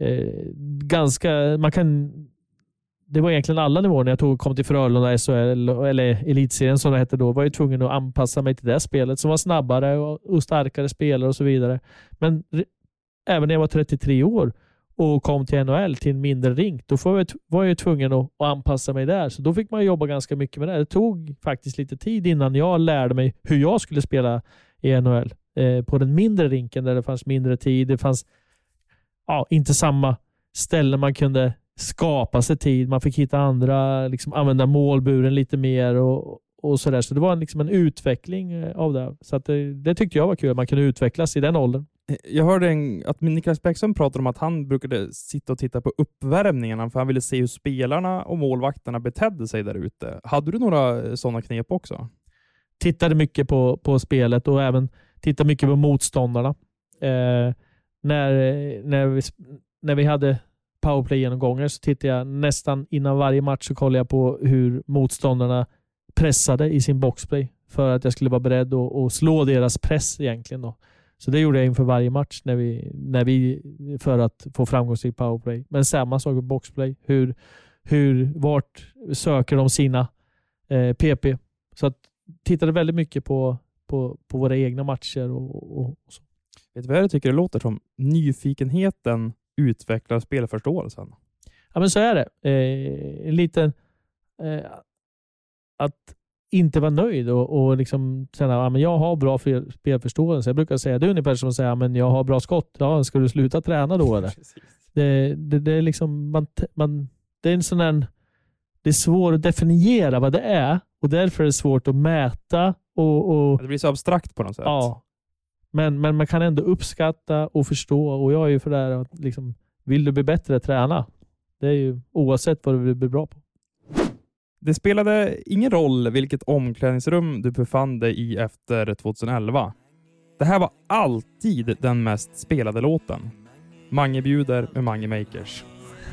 det var egentligen alla nivåer när jag kom till Frölunda, SHL eller Elitserien som det hette då, var jag tvungen att anpassa mig till det spelet som var snabbare och starkare spelare och så vidare. Men även när jag var 33 år och kom till NHL till en mindre rink, då var jag tvungen att anpassa mig där. Så då fick man jobba ganska mycket med det. Det tog faktiskt lite tid innan jag lärde mig hur jag skulle spela i NHL. På den mindre rinken där det fanns mindre tid. Det fanns inte samma ställen man kunde skapa sig tid. Man fick hitta andra, liksom använda målburen lite mer och sådär. Så det var liksom en utveckling av det. Så att det tyckte jag var kul. Man kunde utvecklas i den åldern. Jag hörde att Niklas Bäckström pratade om att han brukade sitta och titta på uppvärmningarna för han ville se hur spelarna och målvakterna betedde sig där ute. Hade du några sådana knep också? Tittade mycket på spelet och även tittade mycket på motståndarna. När vi hade powerplay-genomgångar så tittade jag nästan innan varje match så kollade jag på hur motståndarna pressade i sin boxplay för att jag skulle vara beredd att slå deras press egentligen då. Så det gjorde jag inför varje match när vi för att få framgångsrik powerplay. Men samma sak med boxplay. Vart söker de sina PP? Så att tittade väldigt mycket på våra egna matcher och så. Vet du vad jag tycker det låter som? Nyfikenheten utvecklar spelförståelsen. Ja, men så är det. En liten att inte vara nöjd och liksom säga men jag har bra spelförståelse. Jag brukar säga det är ungefär som att säga men jag har bra skott. Ja, ska du sluta träna då eller? Det är liksom det är en sån där, det är svårt att definiera vad det är och därför är det svårt att mäta och det blir så abstrakt på något sätt. Ja. Men man kan ändå uppskatta och förstå och jag är ju för det här att liksom, vill du bli bättre, träna. Det är ju oavsett vad du vill bli bra på. Det spelade ingen roll vilket omklädningsrum du befann dig i efter 2011. Det här var alltid den mest spelade låten. Mange bjuder med Mange Makers.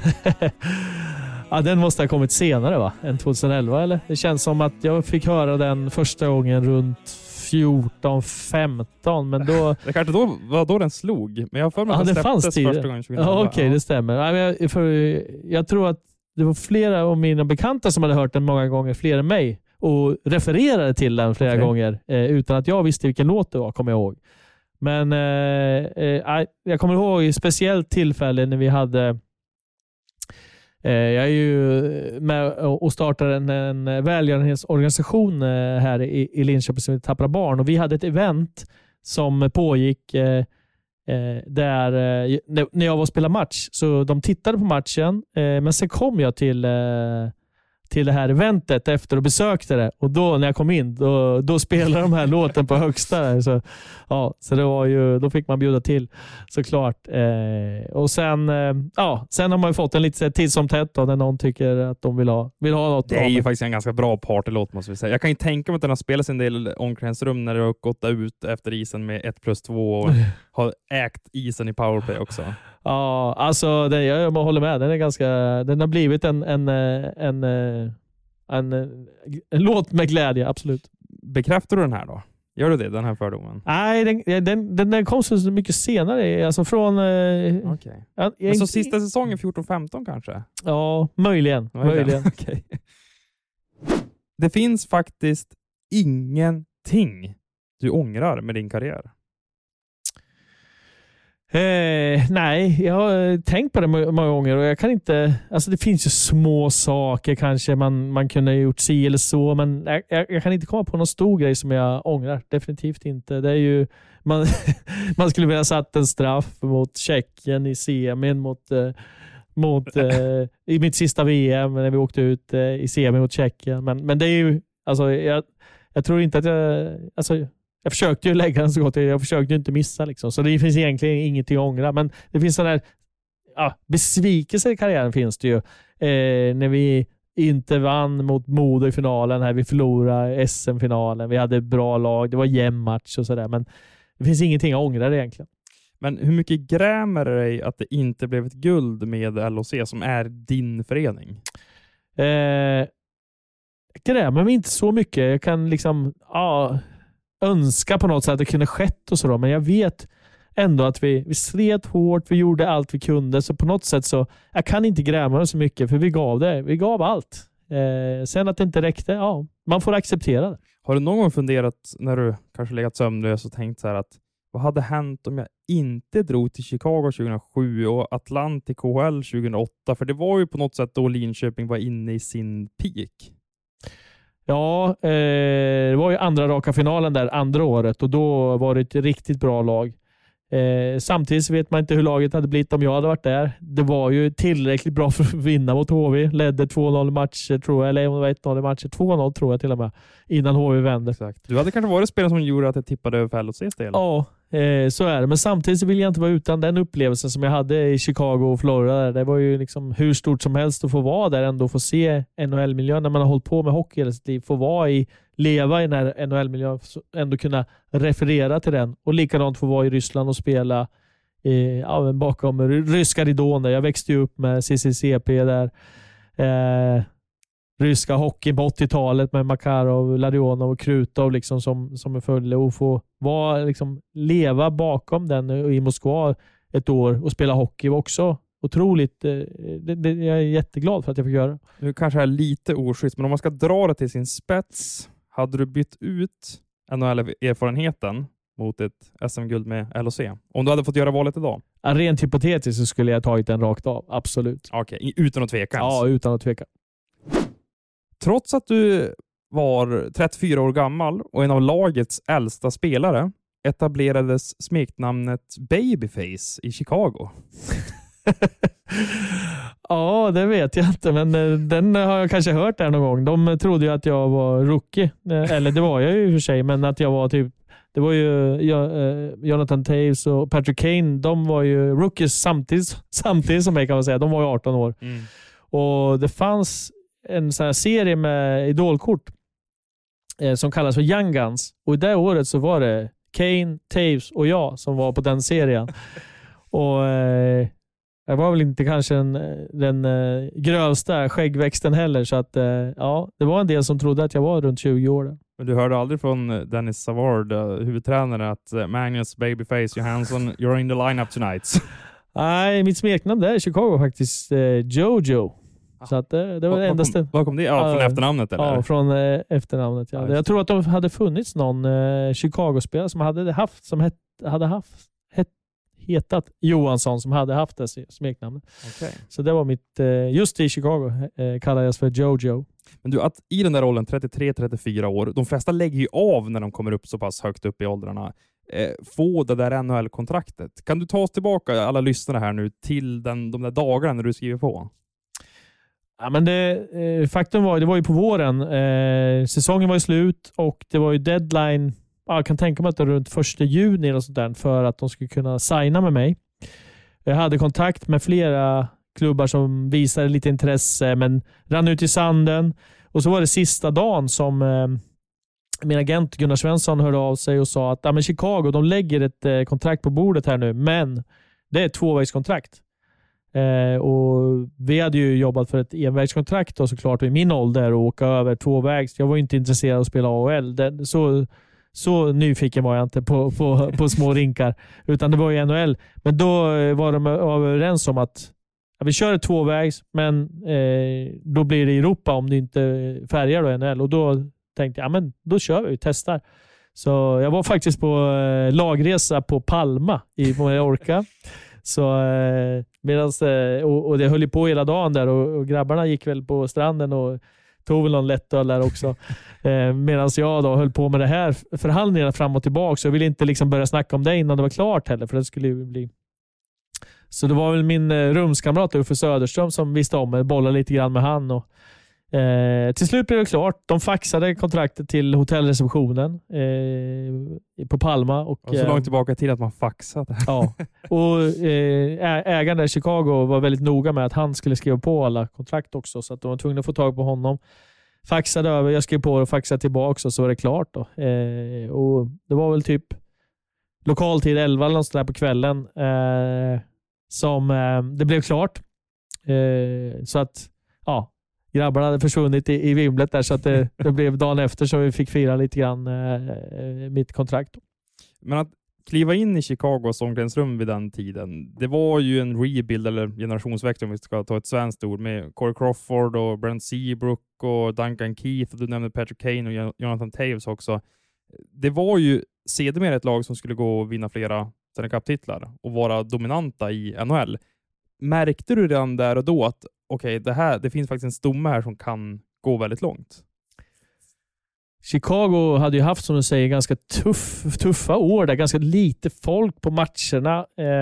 Ja, den måste ha kommit senare va? Än 2011 eller? Det känns som att jag fick höra den första gången runt 14-15 men då... Det kanske var då den slog. Men jag har för mig att den släpptes första gången 2011. Ja, okej, det stämmer. Jag tror att det var flera av mina bekanta som hade hört den många gånger, fler än mig, och refererade till den flera gånger utan att jag visste vilken låt det var, kommer jag ihåg. Men jag kommer ihåg i speciellt tillfälle när vi hade jag är ju med och startade en välgörenhetsorganisation här i Linköping som heter Tappra barn, och vi hade ett event som pågick där när jag var och spelade match, så de tittade på matchen, men sen kom jag till det här eventet efter och besökte det, och då när jag kom in då spelade de här låten på högsta så det var ju, då fick man bjuda till såklart, och sen har man ju fått en lite tid som tätt när någon tycker att de vill ha något. Det är ju faktiskt en ganska bra partylåt, måste vi säga. Jag kan ju tänka mig att den har spelats en del omklädningsrum när du har gått ut efter isen med 1+2 och har ägt isen i powerplay också. Ja, alltså jag håller med. Den har blivit en låt med glädje, absolut. Bekräftar du den här då? Gör du det, den här fördomen? Nej, den kom så mycket senare. Alltså från... Okej. Men så sista säsongen 14-15 kanske? Ja, möjligen. Okay. Det finns faktiskt ingenting du ångrar med din karriär. Nej, jag har tänkt på det många gånger och jag kan inte, alltså det finns ju små saker kanske man kunde ha gjort si eller så, men jag kan inte komma på någon stor grej som jag ångrar, definitivt inte. Det är ju man skulle vilja satt en straff mot Tjeckien i semin mot i mitt sista VM när vi åkte ut i semin mot Tjeckien, men det är ju, alltså jag tror inte att jag försökte ju lägga den så gott. Jag försökte ju inte missa. Liksom. Så det finns egentligen ingenting att ångra. Men det finns sådana här besvikelser i karriären finns det ju. När vi inte vann mot Modo i finalen. Här vi förlorade SM-finalen. Vi hade bra lag. Det var jämn match och sådär. Men det finns ingenting att ångra egentligen. Men hur mycket grämer det dig att det inte blev ett guld med LHC som är din förening? Jag grämer mig inte så mycket. Jag kan liksom... önska på något sätt att det kunde skett och så, men jag vet ändå att vi slet hårt, vi gjorde allt vi kunde, så på något sätt så jag kan inte gräma så mycket, för vi gav allt. Sen att det inte räckte, man får acceptera det. Har du någon gång funderat när du kanske legat sömnlös och tänkt så här att vad hade hänt om jag inte drog till Chicago 2007 och Atlantic KHL 2008, för det var ju på något sätt då Linköping var inne i sin peak. Ja, det var ju andra raka finalen där andra året, och då var det ett riktigt bra lag. Samtidigt så vet man inte hur laget hade blivit om jag hade varit där. Det var ju tillräckligt bra för att vinna mot HV. Ledde 2-0 matcher tror jag, eller om det var 1-0 matcher. 2-0 tror jag till och med, innan HV vände. Exakt. Du hade kanske varit spelare som gjorde att det tippade över för LHC:s del. Ja, så är det. Men samtidigt så vill jag inte vara utan den upplevelsen som jag hade i Chicago och Florida. Det var ju liksom hur stort som helst att få vara där ändå, få se NHL-miljön när man har hållit på med hockey hela sitt liv. Få leva i den här NHL-miljön, ändå kunna referera till den. Och likadant få vara i Ryssland och spela bakom ryska ridåner. Jag växte ju upp med CCCP där. Ryska hockey på 80-talet med Makarov, Larionov och Krutov liksom som är följde, och få leva bakom den i Moskva ett år och spela hockey var också otroligt. Jag är jätteglad för att jag fick göra. Nu kanske är lite oschysst, men om man ska dra det till sin spets, hade du bytt ut NHL-erfarenheten mot ett SM-guld med LHC? Om du hade fått göra valet idag? Rent hypotetiskt så skulle jag tagit den rakt av, absolut. Okej, utan att tveka? Ja, utan att tveka. Trots att du var 34 år gammal och en av lagets äldsta spelare etablerades smeknamnet Babyface i Chicago. Ja, det vet jag inte, men den har jag kanske hört där någon gång. De trodde ju att jag var rookie, eller det var jag ju i och för sig, men att jag var typ, det var ju Jonathan Taves och Patrick Kane, de var ju rookies samtidigt som mig, kan man säga. De var ju 18 år. Mm. Och det fanns en sån här serie med idolkort som kallas för Young Guns. Och i det året så var det Kane, Taves och jag som var på den serien. Och jag var väl inte kanske den grövsta skäggväxten heller. Så att det var en del som trodde att jag var runt 20 år. Där. Men du hörde aldrig från Dennis Savard, huvudtränare, att Magnus Babyface Johansson, you're in the lineup tonight? Nej, mitt smeknamn där i Chicago var faktiskt Jojo. Så att det var det endaste. Var kom det? Ja, från efternamnet eller? Ja, från efternamnet. Ja. Jag tror att det hade funnits någon Chicago-spelare som hade hetat Johansson som hade haft det smeknamnet. Okay. Så det var mitt, just i Chicago kallades för Jojo. Men du, att i den där rollen 33-34 år, de flesta lägger ju av när de kommer upp så pass högt upp i åldrarna. Få det där NHL-kontraktet. Kan du ta oss tillbaka alla lyssnare här nu till de där dagarna när du skriver på? Ja, men faktum var, det var ju på våren. Säsongen var ju slut och det var ju deadline. Jag kan tänka mig att det var runt 1 juni och sånt där, för att de skulle kunna signa med mig. Jag hade kontakt med flera klubbar som visade lite intresse men rann ut i sanden. Och så var det sista dagen som min agent Gunnar Svensson hörde av sig och sa att men Chicago, de lägger ett kontrakt på bordet här nu, men det är ett 2-vägskontrakt. Och vi hade ju jobbat för ett envägskontrakt och såklart i min ålder och åka över 2-vägs. Jag var inte intresserad av att spela AHL. Så nyfiken var jag inte på små rinkar, utan det var ju NHL. Men då var de överens om att vi kör ett 2-vägs, men då blir det Europa om du inte färgar då NHL. Och då tänkte jag, men då kör vi, testar. Så jag var faktiskt på lagresa på Palma i Mallorca. Så medans, och det höll ju på hela dagen där och grabbarna gick väl på stranden och tog väl någon lättöl där också. Medan jag då höll på med det här förhandlingarna fram och tillbaka, så jag ville inte liksom börja snacka om det innan det var klart heller, för det skulle ju bli. Så det var väl min rumskamrat Uffe Söderström som visste om mig, bollade lite grann med han och till slut blev det klart. De faxade kontraktet till hotellreceptionen på Palma. Och så långt tillbaka till att man faxade. Ja. Och ägaren där i Chicago var väldigt noga med att han skulle skriva på alla kontrakt också. Så att de var tvungna att få tag på honom. Faxade över, jag skrev på och faxade tillbaka och så var det klart då. Och det var väl typ lokaltid 11 eller något sådär på kvällen som det blev klart. Så att ja, grabbarna hade försvunnit i vimlet där, så att det blev dagen efter så vi fick fira lite grann mitt kontrakt. Men att kliva in i Chicagos omklädningsrum vid den tiden, det var ju en rebuild eller generationsväxling om vi ska ta ett svenskt ord, med Corey Crawford och Brent Seabrook och Duncan Keith, och du nämnde Patrick Kane och Jonathan Toews också. Det var ju sedermera ett lag som skulle gå och vinna flera Stanley Cup-titlar och vara dominanta i NHL. Märkte du redan där och då att okej, det finns faktiskt en stomme här som kan gå väldigt långt? Chicago hade ju haft, som du säger, ganska tuffa år där. Ganska lite folk på matcherna.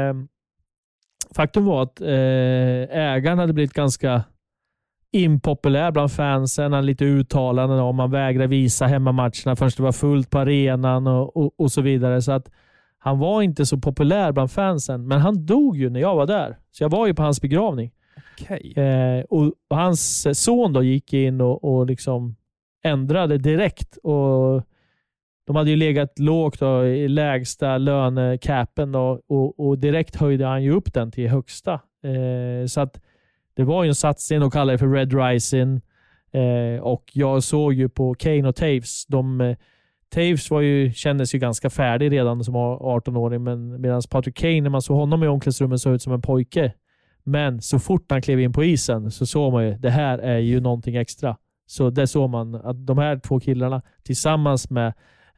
Faktum var att ägaren hade blivit ganska impopulär bland fansen. Han lite uttalanden om man vägrade visa hemmamatcherna förrän det var fullt på arenan och så vidare. Så att han var inte så populär bland fansen. Men han dog ju när jag var där. Så jag var ju på hans begravning. Okay. Och hans son då gick in och liksom ändrade direkt. Och de hade ju legat lågt då, i lägsta lönecapen då, och direkt höjde han ju upp den till högsta. Så att det var ju en satsning och kallade det för Red Rising. Och jag såg ju på Kane och Toews. Toews kändes ju ganska färdig redan som 18-åring, men medan Patrick Kane, när man såg honom i omklädningsrummet, såg ut som en pojke. Men så fort han klev in på isen så såg man ju, det här är ju någonting extra. Så det såg man att de här två killarna tillsammans med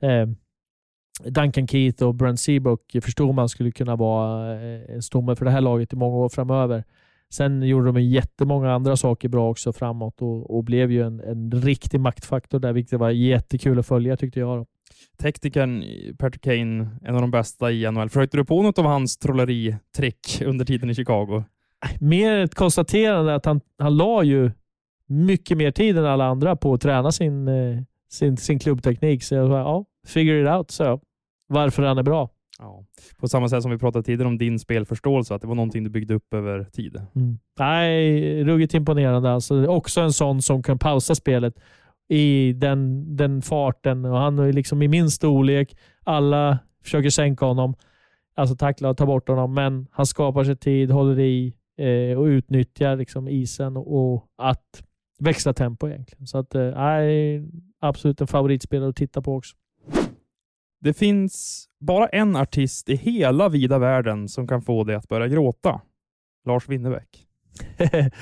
Duncan Keith och Brent Seabrook förstod man skulle kunna vara en stomme för det här laget i många år framöver. Sen gjorde de jättemånga andra saker bra också framåt och blev ju en riktig maktfaktor där, vilket var jättekul att följa, tyckte jag då. Teknikern Patrick Kane, en av de bästa i NHL. Försökte du på något av hans trolleritrick under tiden i Chicago? Mer ett konstaterande att han la ju mycket mer tid än alla andra på att träna sin klubbteknik. Så jag sa, figure it out, så varför han är bra. Ja. På samma sätt som vi pratade tidigare om din spelförståelse, att det var någonting du byggde upp över tid. Nej, ruggigt imponerande. Alltså, också en sån som kan pausa spelet i den farten. Och han är liksom i min storlek. Alla försöker sänka honom, alltså tackla och ta bort honom, men han skapar sig tid, håller i och utnyttjar liksom isen och att växla tempo egentligen. Så att absolut en favoritspelare att titta på också. Det finns bara en artist i hela vida världen som kan få dig att börja gråta. Lars Winnerbäck.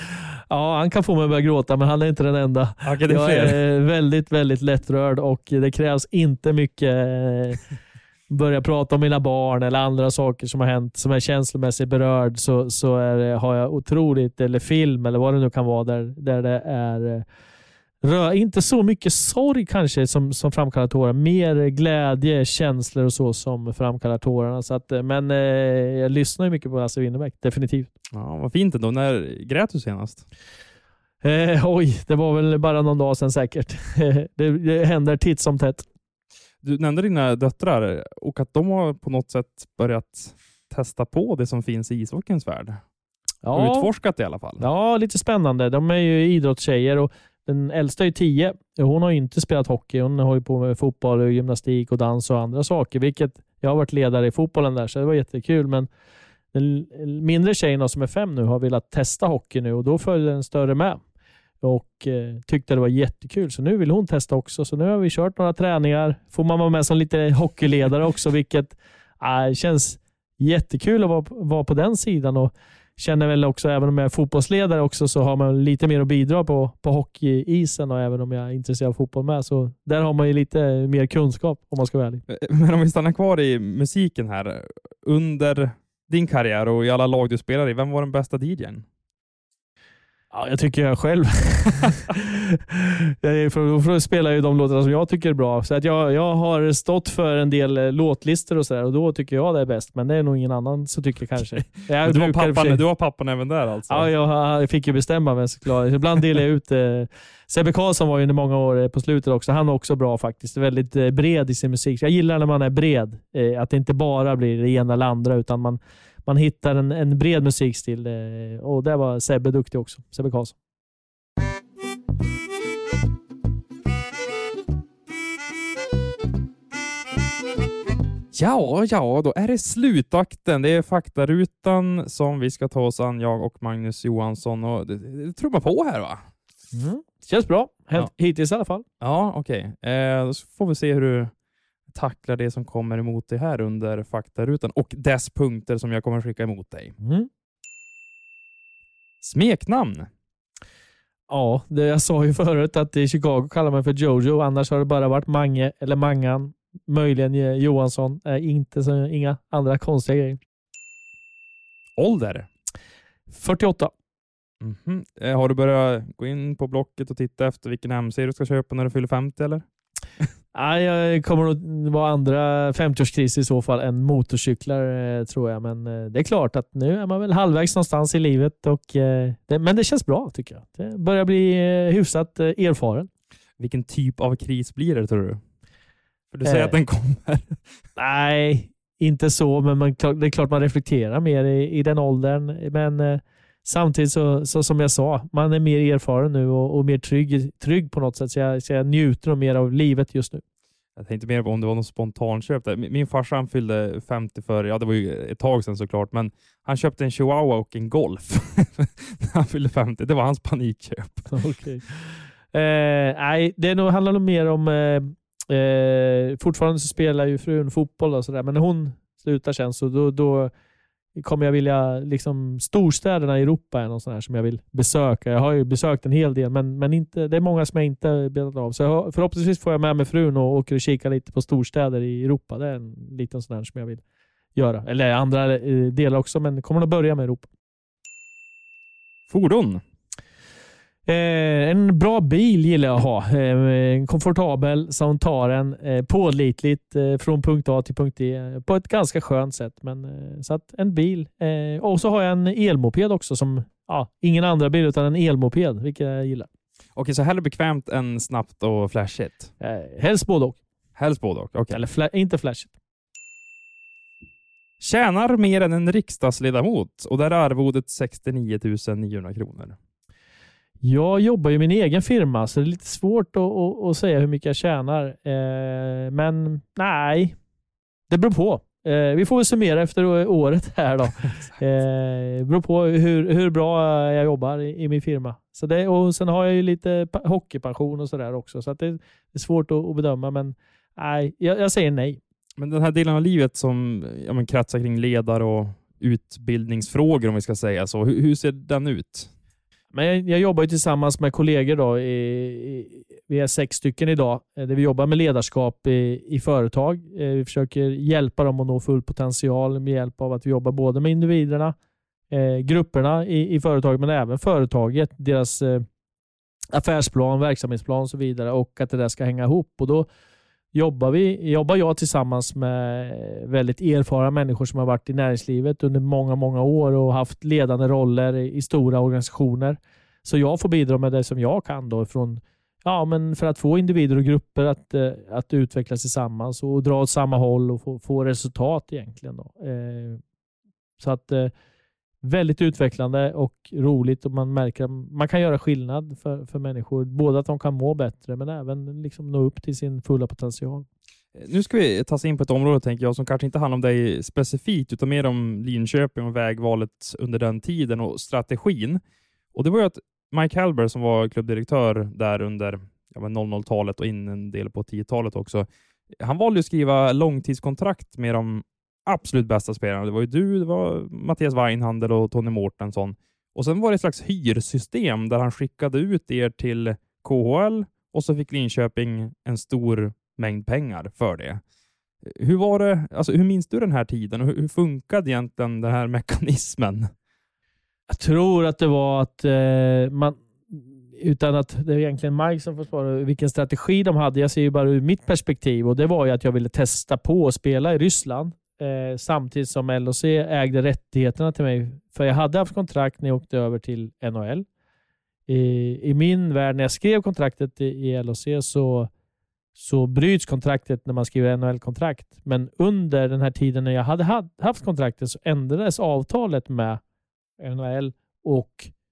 Ja, han kan få mig att börja gråta, men han är inte den enda. Okay, jag är väldigt, väldigt lättrörd och det krävs inte mycket börja prata om mina barn eller andra saker som har hänt som är känslomässigt berörd, så har jag otroligt, eller film eller vad det nu kan vara, där det är inte så mycket sorg kanske som framkallar tårar, mer glädje, känslor och så som framkallar tårarna. Så att, men jag lyssnar ju mycket på Lasse Winnerbäck, definitivt. Ja, vad fint ändå. När grät du senast? Det var väl bara någon dag sedan säkert. Det händer titt som tätt. Du nämnde dina döttrar och att de har på något sätt börjat testa på det som finns i ishockeyns värld. Ja. Utforskat i alla fall. Ja, lite spännande. De är ju idrottstjejer och den äldsta är 10. Hon har ju inte spelat hockey. Hon har ju på med fotboll och gymnastik och dans och andra saker. Vilket jag har varit ledare i fotbollen där, så det var jättekul. Men den mindre tjejen som är 5 nu har velat testa hockey nu och då följde den större med. Och tyckte det var jättekul. Så nu vill hon testa också. Så nu har vi kört några träningar. Får man vara med som lite hockeyledare också. Vilket känns jättekul att vara på den sidan. Och känner väl också, även om jag är fotbollsledare också, så har man lite mer att bidra på hockeyisen. Och även om jag är intresserad av fotboll med. Så där har man ju lite mer kunskap, om man ska vara ärlig. Men om vi stannar kvar i musiken här. Under din karriär och i alla lag du spelar i, vem var den bästa DJ:n? Ja, jag tycker jag själv. För spelar ju de låtarna som jag tycker är bra. Så att jag har stått för en del låtlistor och sådär. Och då tycker jag det är bäst. Men det är nog ingen annan som tycker kanske. Du har pappan även där alltså? Ja, jag fick ju bestämma mig såklart. Ibland delar jag ut. Sebbe Karlsson var ju under många år på slutet också. Han är också bra faktiskt. Väldigt bred i sin musik. Jag gillar när man är bred. Att det inte bara blir det ena eller andra. Utan man hittar en bred musikstil, och där var Sebbe duktig också. Sebbe Karlsson. Ja, då är det slutakten. Det är faktarutan som vi ska ta oss an, jag och Magnus Johansson. Och det trummar på här, va? Känns bra. Hittills i alla fall. Ja, okej. Då får vi se hur du tacklar det som kommer emot dig här under faktarutan och dess punkter som jag kommer skicka emot dig. Smeknamn. Ja, jag sa ju förut att i Chicago kallar man för Jojo. Annars har det bara varit Mange eller Mangan. Möjligen Johansson. Inga andra konstiga grejer. Ålder? 48. Har du börjat gå in på Blocket och titta efter vilken MC du ska köpa när du fyller 50 eller? Nej, jag kommer nog vara andra 50-årskris i så fall än motorcyklar, tror jag. Men det är klart att nu är man väl halvvägs någonstans i livet. Men det känns bra, tycker jag. Det börjar bli hyfsat erfaren. Vilken typ av kris blir det, tror du? För du säger att den kommer. Nej, inte så. Men det är klart man reflekterar mer i den åldern. Men samtidigt så som jag sa, man är mer erfaren nu och mer trygg på något sätt. Så jag njuter mer av livet just nu. Jag tänkte mer på om det var något spontanköp där. Min farsa, han fyllde 50 det var ju ett tag sedan såklart, men han köpte en Chihuahua och en Golf. Han fyllde 50. Det var hans panikköp. Okej. Nej, det handlar nog mer om fortfarande så spelar ju frun fotboll och sådär, men när hon slutar sen så då kommer jag vilja, liksom, storstäderna i Europa är någon sån här som jag vill besöka. Jag har ju besökt en hel del, men inte, det är många som jag inte betat av. Så förhoppningsvis får jag med mig frun och åker och kika lite på storstäder i Europa. Det är en liten sån här som jag vill göra. Eller andra delar också, men kommer att börja med Europa. Fordon? En bra bil gillar jag att ha. En komfortabel som tar en pålitligt från punkt A till punkt D på ett ganska skönt sätt. Så att en bil. Och så har jag en elmoped också som ingen andra bil utan en elmoped, vilket jag gillar. Okej, så hellre bekvämt än snabbt och flashigt? Helst både och. Helst både och, okej. Eller inte flashigt. Tjänar mer än en riksdagsledamot och där är arvodet 69 900 kronor. Jag jobbar ju i min egen firma så det är lite svårt att säga hur mycket jag tjänar. Men nej, det beror på. Vi får summera efter året här då. Det beror på hur bra jag jobbar i min firma. Och sen har jag ju lite hockeypension och sådär också. Så att det är svårt att bedöma. Men nej, jag säger nej. Men den här delen av livet som kretsar kring ledare och utbildningsfrågor, om vi ska säga så. Hur ser den ut? Men jag jobbar ju tillsammans med kollegor då. Vi är 6 stycken idag. Där vi jobbar med ledarskap i företag. Vi försöker hjälpa dem att nå full potential med hjälp av att vi jobbar både med individerna, grupperna i företaget, men även företaget, deras affärsplan, verksamhetsplan och så vidare, och att det där ska hänga ihop. Och då jobbar jag tillsammans med väldigt erfarna människor som har varit i näringslivet under många år och haft ledande roller i stora organisationer. Så jag får bidra med det som jag kan då men för att få individer och grupper att utvecklas tillsammans och dra åt samma håll och få resultat egentligen då. Så att väldigt utvecklande och roligt, och man märker att man kan göra skillnad för människor. Både att de kan må bättre, men även liksom nå upp till sin fulla potential. Nu ska vi ta oss in på ett område, tänker jag, som kanske inte handlar om dig specifikt, utan mer om Linköping och vägvalet under den tiden och strategin. Och det var ju att Mike Halber, som var klubbdirektör där under 00-talet och in en del på 10-talet också, han valde att skriva långtidskontrakt med de absolut bästa spelarna. Det var ju det var Mattias Weinhandel och Tony Mårtensson. Och sen var det ett slags hyrsystem där han skickade ut er till KHL och så fick Linköping en stor mängd pengar för det. Hur var det? Alltså, hur minns du den här tiden och hur funkade egentligen den här mekanismen? Jag tror att det var att utan att det är egentligen Mike som får svara vilken strategi de hade. Jag ser ju bara ur mitt perspektiv, och det var ju att jag ville testa på att spela i Ryssland. Samtidigt som LHC ägde rättigheterna till mig. För jag hade haft kontrakt när jag åkte över till NHL. I min värld, när jag skrev kontraktet i LHC, så bryts kontraktet när man skriver NHL-kontrakt. Men under den här tiden när jag hade haft kontraktet så ändrades avtalet med NHL och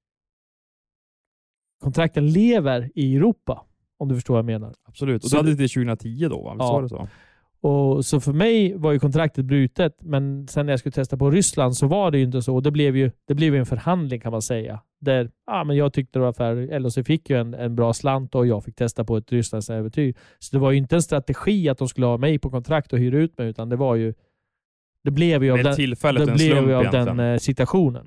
kontrakten lever i Europa, om du förstår vad jag menar. Absolut. Och du hade det till 2010 då, va? Ja. Det så? Och så för mig var ju kontraktet brutet, men sen när jag skulle testa på Ryssland så var det ju inte så. Det blev ju en förhandling, kan man säga. Där men jag tyckte det var fair. Eller så fick ju en bra slant och jag fick testa på ett Rysslands äventyr. Så det var ju inte en strategi att de skulle ha mig på kontrakt och hyra ut mig, utan det blev ju av den situationen.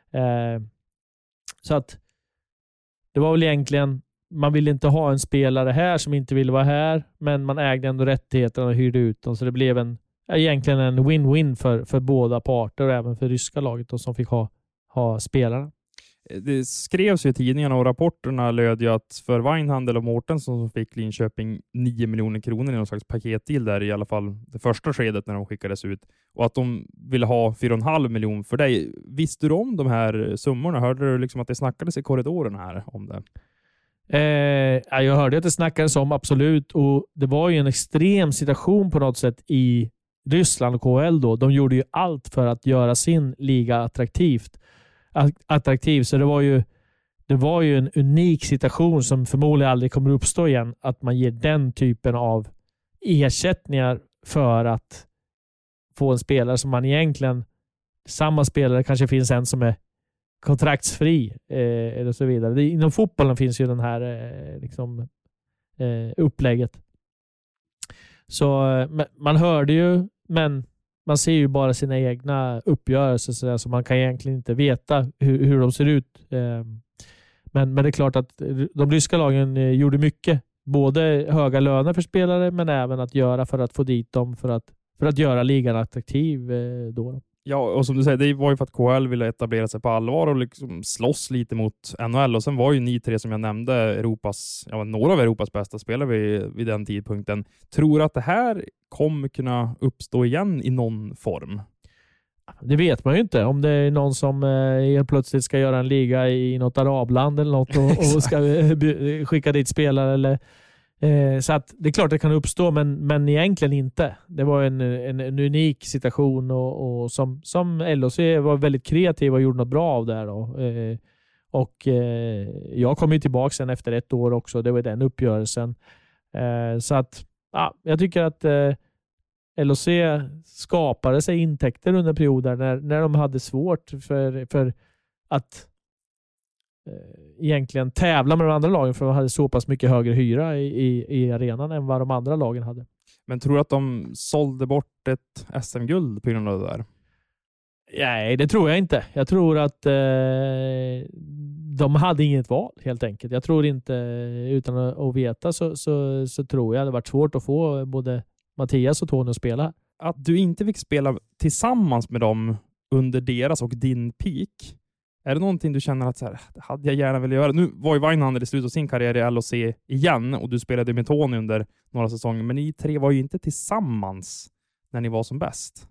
Så att det var väl egentligen, man ville inte ha en spelare här som inte ville vara här, men man ägde ändå rättigheterna och hyrde ut dem. Så det blev egentligen en win-win för båda parter, och även för ryska laget då, som fick ha spelarna. Det skrevs ju i tidningarna, och rapporterna löd ju att för Weinhandel och Mårtensson så fick Linköping 9 miljoner kronor i någon slags paketdeal där, i alla fall det första skedet när de skickades ut. Och att de ville ha 4,5 miljoner för dig. Visste du om de här summorna? Hörde du liksom att det snackades i korridoren här om det? Jag hörde att det snackades om, absolut, och det var ju en extrem situation på något sätt i Ryssland och KHL då. De gjorde ju allt för att göra sin liga attraktiv, så det var ju en unik situation som förmodligen aldrig kommer uppstå igen, att man ger den typen av ersättningar för att få en spelare som man egentligen, samma spelare, kanske finns en som är kontraktsfri eller så vidare. Inom fotbollen finns ju den här upplägget. Så man hörde ju, men man ser ju bara sina egna uppgörelser, så man kan egentligen inte veta hur de ser ut. Men det är klart att de ryska lagen gjorde mycket. Både höga löner för spelare, men även att göra för att få dit dem, för att göra ligan attraktiv då. Ja, och som du säger, det var ju för att KHL ville etablera sig på allvar och liksom slåss lite mot NHL. Och sen var ju ni tre, som jag nämnde, några av Europas bästa spelare vid den tidpunkten. Tror att det här kommer kunna uppstå igen i någon form? Det vet man ju inte. Om det är någon som helt plötsligt ska göra en liga i något arabland eller något och ska skicka dit spelare eller så att det är klart det kan uppstå, men egentligen inte. Det var en unik situation och som LHC var väldigt kreativ och gjorde något bra av där då. Och jag kom ju tillbaka sen efter 1 år också. Det var den uppgörelsen. Så att jag tycker att LHC skapade sig intäkter under perioder när de hade svårt för att egentligen tävla med de andra lagen, för de hade så pass mycket högre hyra i arenan än vad de andra lagen hade. Men tror du att de sålde bort ett SM-guld på grund av det där? Nej, det tror jag inte. Jag tror att de hade inget val helt enkelt. Jag tror inte, utan att veta så tror jag det varit svårt att få både Mattias och Tony att spela. Att du inte fick spela tillsammans med dem under deras och din peak, är det någonting du känner att så här, det hade jag gärna velat göra? Nu var ju Weinhandel i slutet av sin karriär i LHC igen och du spelade med Tony under några säsonger, men ni tre var ju inte tillsammans när ni var som bäst.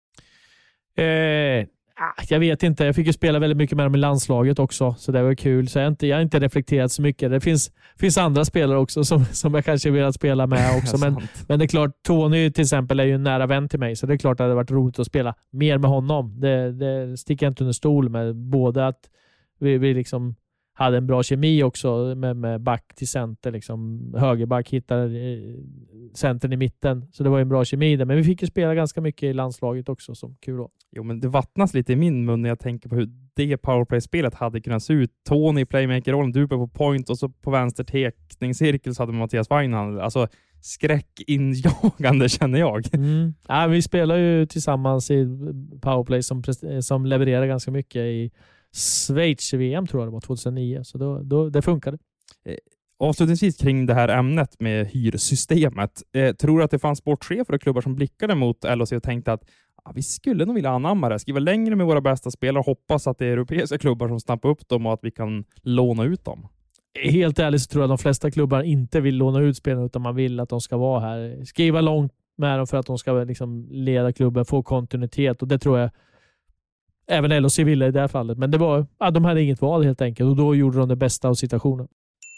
Jag vet inte. Jag fick ju spela väldigt mycket med dem i landslaget också, så det var kul. Så jag har inte reflekterat så mycket. Det finns andra spelare också som jag kanske velat spela med också. Men det är klart, Tony till exempel är ju en nära vän till mig, så det är klart att det hade varit roligt att spela mer med honom. Det sticker jag inte under stol med. Både att vi liksom hade en bra kemi också med back till center. Liksom. Högerback hittar centern i mitten. Så det var ju en bra kemi där. Men vi fick ju spela ganska mycket i landslaget också, som kul då. Jo, men det vattnas lite i min mun när jag tänker på hur det powerplay-spelet hade kunnat se ut. Tony i playmaker-rollen, du på point och så på vänster teckningscirkel så hade Mattias Weinhandel. Alltså skräckinjagande känner jag. Ja, vi spelar ju tillsammans i powerplay som levererar ganska mycket i Schweiz VM tror jag det var 2009. Så då det funkade. Avslutningsvis kring det här ämnet med hyrsystemet. Tror du att det fanns sportchefer och klubbar som blickade mot LHC och tänkte att vi skulle nog vilja anamma det. Skriva längre med våra bästa spelare och hoppas att det är europeiska klubbar som snappar upp dem och att vi kan låna ut dem? Helt ärligt så tror jag att de flesta klubbar inte vill låna ut spelarna utan man vill att de ska vara här. Skriva långt med dem för att de ska liksom leda klubben, få kontinuitet och det tror jag även LHC ville i det här fallet. Men det var, de hade inget val helt enkelt och då gjorde de det bästa av situationen.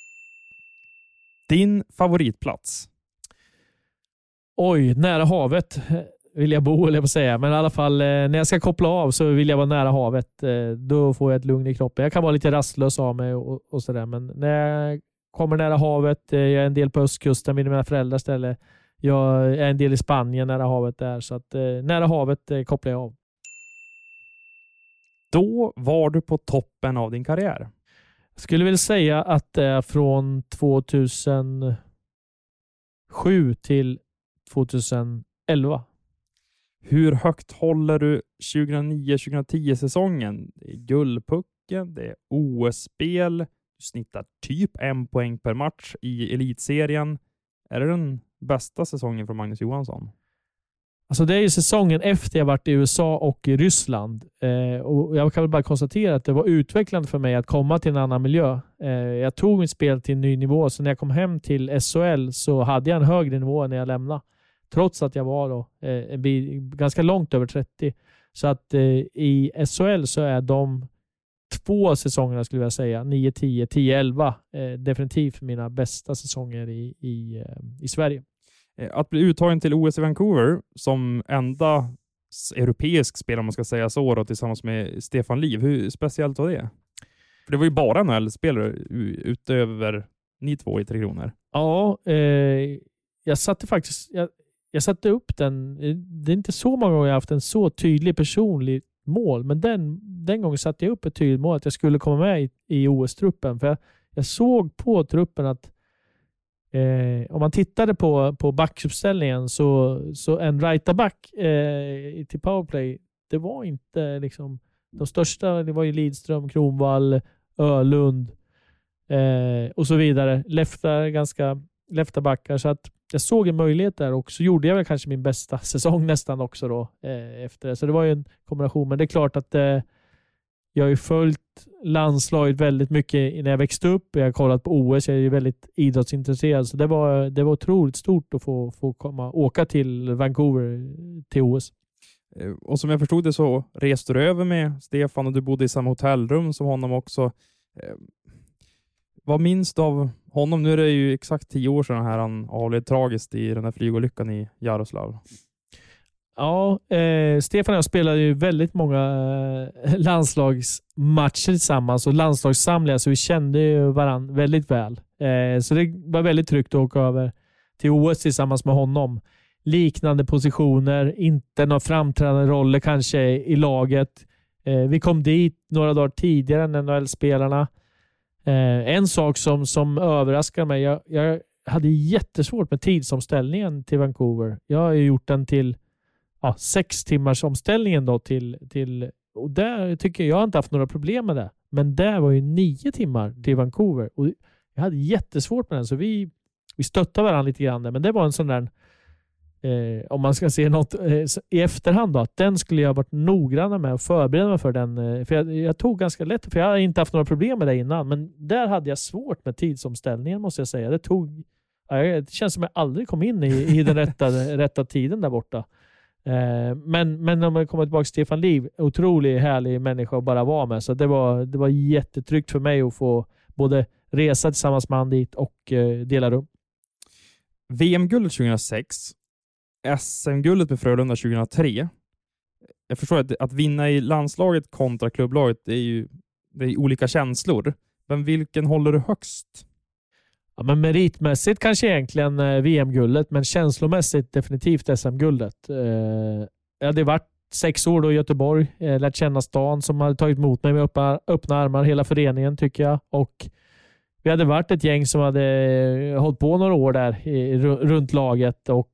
Din favoritplats? Oj, nära havet vill jag bo, eller jag säga. Men i alla fall, när jag ska koppla av så vill jag vara nära havet. Då får jag ett lugn i kroppen. Jag kan vara lite rastlös av mig och sådär. Men när jag kommer nära havet, jag är en del på östkusten vid mina föräldrars ställe. Jag är en del i Spanien nära havet där. Så att nära havet kopplar jag av. Då var du på toppen av din karriär. Jag skulle vilja säga att det är från 2007 till 2011. Hur högt håller du 2009-2010 säsongen? Det är guldpucken, det är OS-spel, du snittar typ 1 poäng per match i elitserien. Är det den bästa säsongen för Magnus Johansson? Alltså det är ju säsongen efter jag varit i USA och i Ryssland. Och jag kan väl bara konstatera att det var utvecklande för mig att komma till en annan miljö. Jag tog mitt spel till en ny nivå. Så när jag kom hem till SHL så hade jag en högre nivå än när jag lämnade. Trots att jag var då ganska långt över 30. Så att i SHL så är de 2 säsongerna skulle jag säga. 9-10, 10-11. Definitivt mina bästa säsonger i Sverige. Att bli uttagen till OS i Vancouver som enda europeisk spelare, man ska säga så, då, tillsammans med Stefan Liv. Hur speciellt var det? För det var ju bara NHL-spelare utöver ni två i 3 Kronor. Ja, jag satte faktiskt... Jag satte upp den. Det är inte så många gånger jag haft en så tydlig personlig mål. Men den gången satte jag upp ett tydligt mål att jag skulle komma med i OS-truppen. För jag såg på truppen att om man tittade på backuppställningen så en right-back till powerplay, det var inte liksom de största. Det var ju Lidström, Kronwall, Ölund och så vidare. Leftabackar. Så att jag såg en möjlighet där och så gjorde jag väl kanske min bästa säsong nästan också då efter det. Så det var ju en kombination. Men det är klart att jag har ju följt landslaget väldigt mycket när jag växte upp. Jag har kollat på OS. Jag är ju väldigt idrottsintresserad. Så det var otroligt stort att få åka till Vancouver till OS. Och som jag förstod det så reste du över med Stefan och du bodde i samma hotellrum som honom också. Vad minns du av honom? Nu är det ju exakt 10 år sedan här han avled tragiskt i den här flygolyckan i Jaroslav. Ja, Stefan och jag spelade ju väldigt många landslagsmatcher tillsammans och landslagssamlingar, så vi kände ju varandra väldigt väl. Så det var väldigt tryggt att åka över till OS tillsammans med honom. Liknande positioner, inte några framträdande roller kanske i laget. Vi kom dit några dagar tidigare än NHL-spelarna. En sak som överraskar mig, jag hade jättesvårt med tidsomställningen till Vancouver. Jag har ju gjort den till 6 timmars omställningen då till och där tycker jag inte haft några problem med det. Men där var ju 9 timmar till Vancouver och jag hade jättesvårt med den så vi stöttade varandra lite grann där. Men det var en sån där om man ska se något i efterhand då, att den skulle jag varit noggrann med och förbereda mig för den. För jag tog ganska lätt, för jag har inte haft några problem med det innan. Men där hade jag svårt med tidsomställningen måste jag säga. Det känns som jag aldrig kom in i den rätta tiden där borta. Men om man kommer tillbaka till Stefan Liv, otroligt härlig människa att bara vara med. Så det var jättetryggt för mig att få både resa tillsammans med han dit och dela rum. VM-guldet 2006, SM-guldet med Frölunda 2003. Jag förstår att vinna i landslaget kontra klubblaget det är olika känslor. Men vilken håller du högst? Ja, men meritmässigt kanske egentligen VM-guldet, men känslomässigt definitivt SM-guldet. Jag hade varit 6 år då i Göteborg, lärt känna stan som hade tagit emot mig med öppna armar, hela föreningen tycker jag. Och vi hade varit ett gäng som hade hållit på några år där runt laget och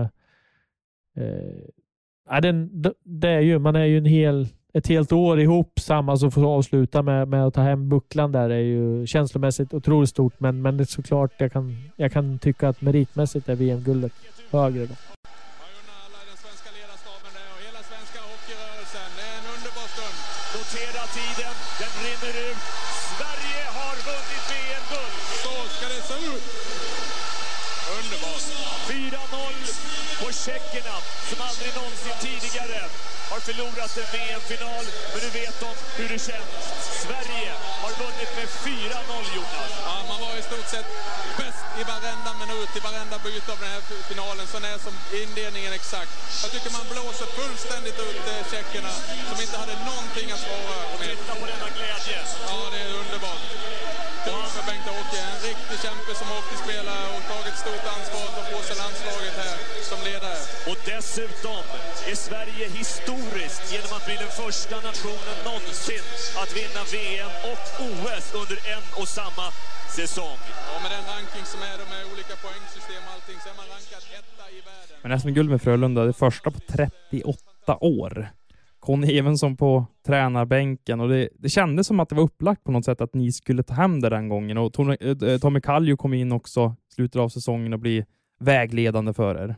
man är ju ett helt år ihop samma som får avsluta med att ta hem bucklan där är ju känslomässigt otroligt stort, men det är såklart jag kan tycka att meritmässigt är VM-guldet högre då. Den svenska ledarstaben och hela svenska hockeyrörelsen. Det är en underbar stund. Notera tiden, den rinner ut. Sverige har vunnit VM-guld. Så ska det se ut. Underbart. 4-0 på tjeckerna som aldrig någonsin tidigare har förlorat en VM-final, men nu vet de hur det känns. Sverige har vunnit med 4-0, Jonas. Ja, man var i stort sett bäst i varenda minut, i varenda byte av den här finalen, så när som inledningen exakt. Jag tycker man blåser fullständigt ut tjeckerna som inte hade någonting att svara med. Titta på denna glädje. Ja, det är underbart. För Bengt-Åke, en riktig kämpe som hockeyspelare och tagit stort ansvar att ta på sig landslaget här som ledare. Och dessutom är Sverige historiskt genom att bli den första nationen någonsin att vinna VM och OS under en och samma säsong. Och med den ranking som är, med olika poängsystem och allting, så är man rankad 1:a i världen. Men SM-guld med Frölunda, det första på 38 år. Conny Evensson på tränarbänken och det kändes som att det var upplagt på något sätt att ni skulle ta hem det den gången och Tommy Kallio kom in också i slutet av säsongen och bli vägledande för er.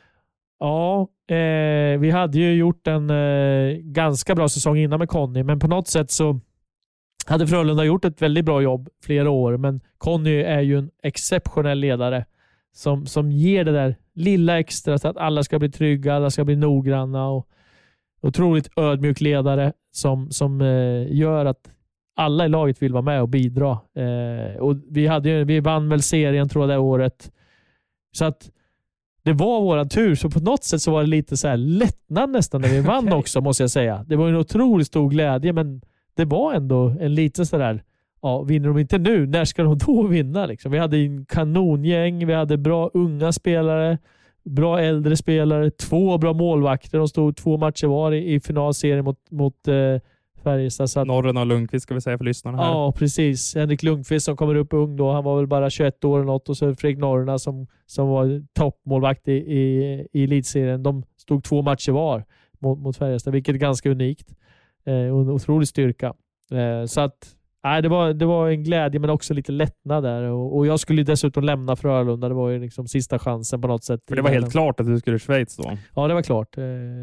Ja, vi hade ju gjort en ganska bra säsong innan med Conny, men på något sätt så hade Frölunda gjort ett väldigt bra jobb flera år, men Conny är ju en exceptionell ledare som ger det där lilla extra så att alla ska bli trygga, alla ska bli noggranna och otroligt ödmjuk ledare som gör att alla i laget vill vara med och bidra. Och vi vann väl serien tror jag det året. Så att det var våran tur. Så på något sätt så var det lite så här lättnad nästan när vi vann också måste jag säga. Det var en otroligt stor glädje men det var ändå en liten sådär vinner de inte nu, när ska de då vinna? Liksom? Vi hade en kanongäng, vi hade bra unga spelare, bra äldre spelare, 2 bra målvakter. De stod 2 matcher var i finalserien mot Färjestad. Så att, Norren och Lundqvist ska vi säga för lyssnarna här. Ja, precis. Henrik Lundqvist som kommer upp ung då. Han var väl bara 21 år eller något. Och så Fredrik Norrena som var toppmålvakt i elitserien. De stod 2 matcher var mot Färjestad, vilket är ganska unikt. En otrolig styrka. Så att det var en glädje men också lite lättnad där. Och jag skulle dessutom lämna Frölunda. Det var ju liksom sista chansen på något sätt. För det var helt klart att du skulle till Schweiz då? Ja, det var klart.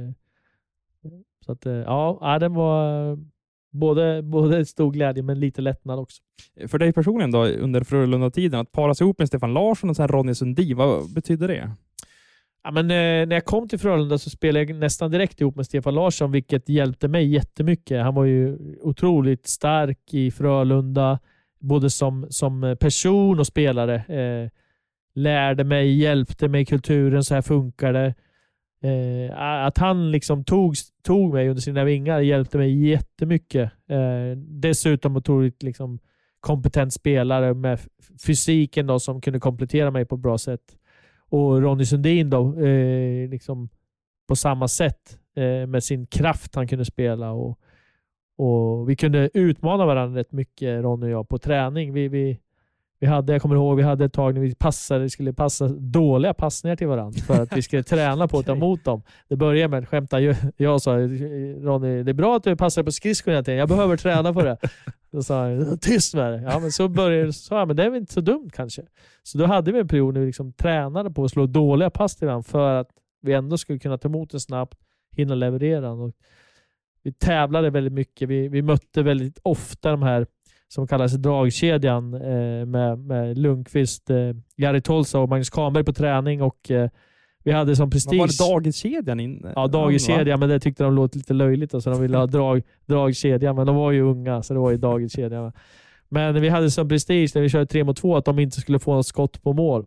Så att den var både stor glädje men lite lättnad också. För dig personligen då, under Frölunda-tiden, att para sig ihop med Stefan Larsson och sen Ronny Sundin, vad betyder det? Ja, men när jag kom till Frölunda så spelade jag nästan direkt ihop med Stefan Larsson, vilket hjälpte mig jättemycket. Han var ju otroligt stark i Frölunda, både som person och spelare. Lärde mig, hjälpte mig i kulturen, så här funkar det. Att han liksom tog mig under sina vingar hjälpte mig jättemycket. Dessutom otroligt liksom kompetent spelare med fysiken då, som kunde komplettera mig på ett bra sätt. Och Ronny Sundin då liksom på samma sätt med sin kraft han kunde spela och vi kunde utmana varandra rätt mycket, Ronny och jag, på träning. Jag kommer ihåg, vi hade ett tag när vi skulle passa dåliga passningar till varandra för att vi skulle träna på att ta emot dem. Det började med att skämta. Jag sa, Ronny, det är bra att du passar på skridskon egentligen. Jag behöver träna på det. Då sa jag, tyst med det. Ja, men så började jag, men det är väl inte så dumt kanske. Så då hade vi en period när vi liksom tränade på att slå dåliga pass till varandra för att vi ändå skulle kunna ta emot det snabbt, hinna leverera. Och vi tävlade väldigt mycket. Vi mötte väldigt ofta de här som kallas dragkedjan med Lundqvist, Jari Tolsa och Magnus Kahnberg på träning, och vi hade som prestige. Vad var det, dagiskedjan inne? Ja, dagiskedjan, men det tyckte de låter lite löjligt, så de ville ha dragkedjan, men de var ju unga så det var ju dagiskedjan. Men vi hade som prestige när vi körde 3 mot 2 att de inte skulle få något skott på mål.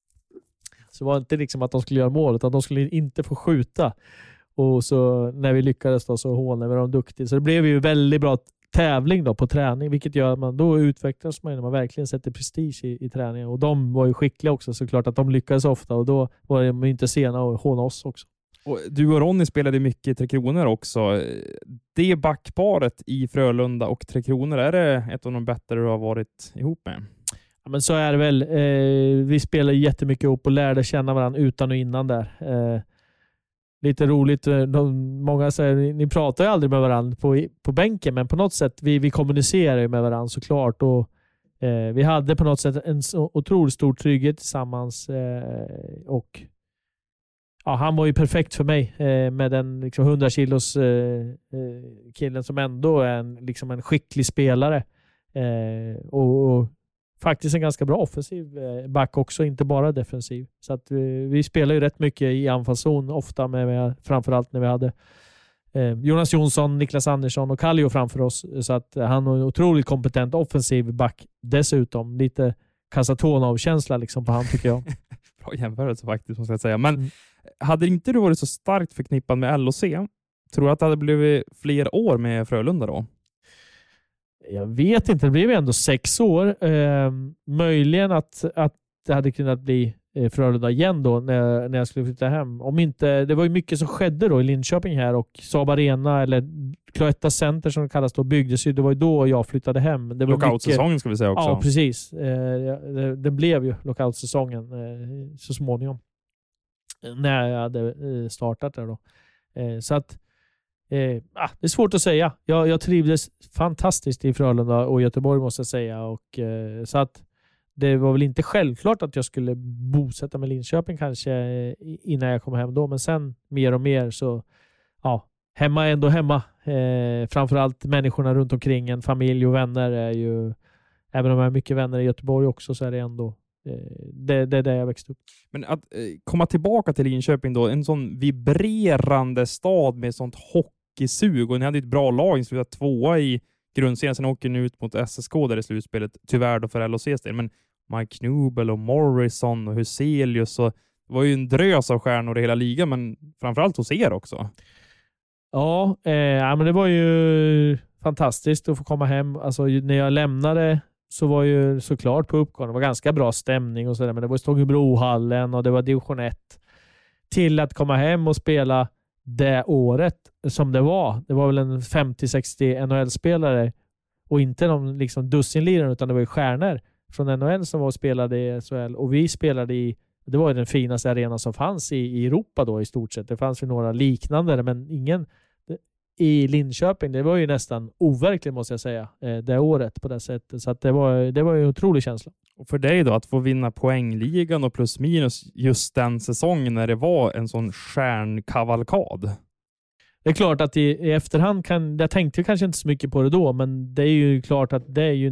Så det var inte liksom att de skulle göra mål, utan de skulle inte få skjuta. Och så när vi lyckades då, så hånade vi dem duktigt. Så det blev ju väldigt bra tävling då på träning, vilket gör att man då utvecklas när man verkligen sätter prestige i träningen. Och de var ju skickliga också, såklart att de lyckades ofta, och då var de inte sena att håna oss också. Och du och Ronny spelade mycket i Tre Kronor också. Det backparet i Frölunda och Tre Kronor, är det ett av de bättre du har varit ihop med? Ja, men så är det väl. Vi spelade jättemycket ihop och lärde känna varandra utan och innan där. Lite roligt. Många säger ni pratar ju aldrig med varandra på bänken, men på något sätt vi kommunicerar ju med varandra såklart, och vi hade på något sätt en så otroligt stor trygghet tillsammans, och ja, han var ju perfekt för mig med den liksom 100 kilos killen som ändå är liksom en skicklig spelare, och faktiskt en ganska bra offensiv back också, inte bara defensiv. Så att vi spelar ju rätt mycket i anfallszon ofta, framförallt när vi hade Jonas Jonsson, Niklas Andersson och Kallio framför oss. Så att han har en otroligt kompetent offensiv back dessutom. Lite Kasatonov-känsla liksom på han, tycker jag. Bra jämförelse faktiskt, måste jag säga. Men hade inte du varit så starkt förknippad med LHC, tror du att det hade blivit fler år med Frölunda då? Jag vet inte, det blev ändå 6 år. Möjligen att det hade kunnat bli Frölunda igen då när jag skulle flytta hem. Om inte, det var ju mycket som skedde då i Linköping här, och Saab Arena eller Cloetta Center som det kallas då byggdes ju. Det var ju då jag flyttade hem. Lockout-säsongen ska vi säga också. Ja, precis. Det blev ju lockout-säsongen så småningom när jag hade startat där då. Så att det är svårt att säga. Jag trivdes fantastiskt i Frölunda och Göteborg, måste jag säga. Och, så att det var väl inte självklart att jag skulle bosätta mig i Linköping kanske innan jag kom hem då. Men sen mer och mer så, ja, hemma är ändå hemma. Framförallt människorna runt omkring en, familj och vänner är ju, även om jag har mycket vänner i Göteborg också, så är det ändå det är där jag växte upp. Men att komma tillbaka till Linköping då, en sån vibrerande stad med sånt hockeysug, och ni hade ett bra lag, ni slutade 2 i grundserien, sen åker ni ut mot SSK där i slutspelet, tyvärr då för LHCs del, men Mike Knubel och Morrison och Huselius, och det var ju en drös av stjärnor i hela ligan, men framförallt hos er också. Ja, men det var ju fantastiskt att få komma hem. Alltså när jag lämnade så var ju såklart på uppgången, det var ganska bra stämning och sådär, men det var Stångebrohallen och det var division 1. Till att komma hem och spela det året som det var väl en 50-60 NHL-spelare och inte någon liksom dussinlirare, utan det var ju stjärnor från NHL som var och spelade i SHL, och vi spelade det var den finaste arenan som fanns i Europa då i stort sett. Det fanns ju några liknande, men ingen i Linköping. Det var ju nästan overkligt, måste jag säga, det året på det sättet. Så att det var ju en otrolig känsla. Och för dig då, att få vinna poängligan och plus minus just den säsongen när det var en sån stjärnkavalkad. Det är klart att i efterhand jag tänkte kanske inte så mycket på det då, men det är ju klart att det är ju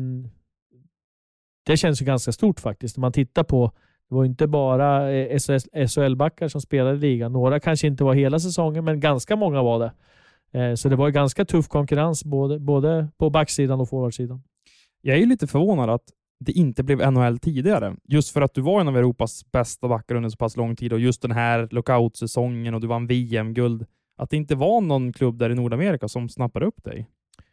det känns ju ganska stort faktiskt. När man tittar på, det var inte bara SHL-backar som spelade i ligan. Några kanske inte var hela säsongen, men ganska många var det. Så det var ganska tuff konkurrens både på backsidan och forwardsidan. Jag är ju lite förvånad att det inte blev NHL tidigare. Just för att du var en av Europas bästa backar under så pass lång tid, och just den här lockout-säsongen, och du vann VM-guld. Att det inte var någon klubb där i Nordamerika som snappade upp dig.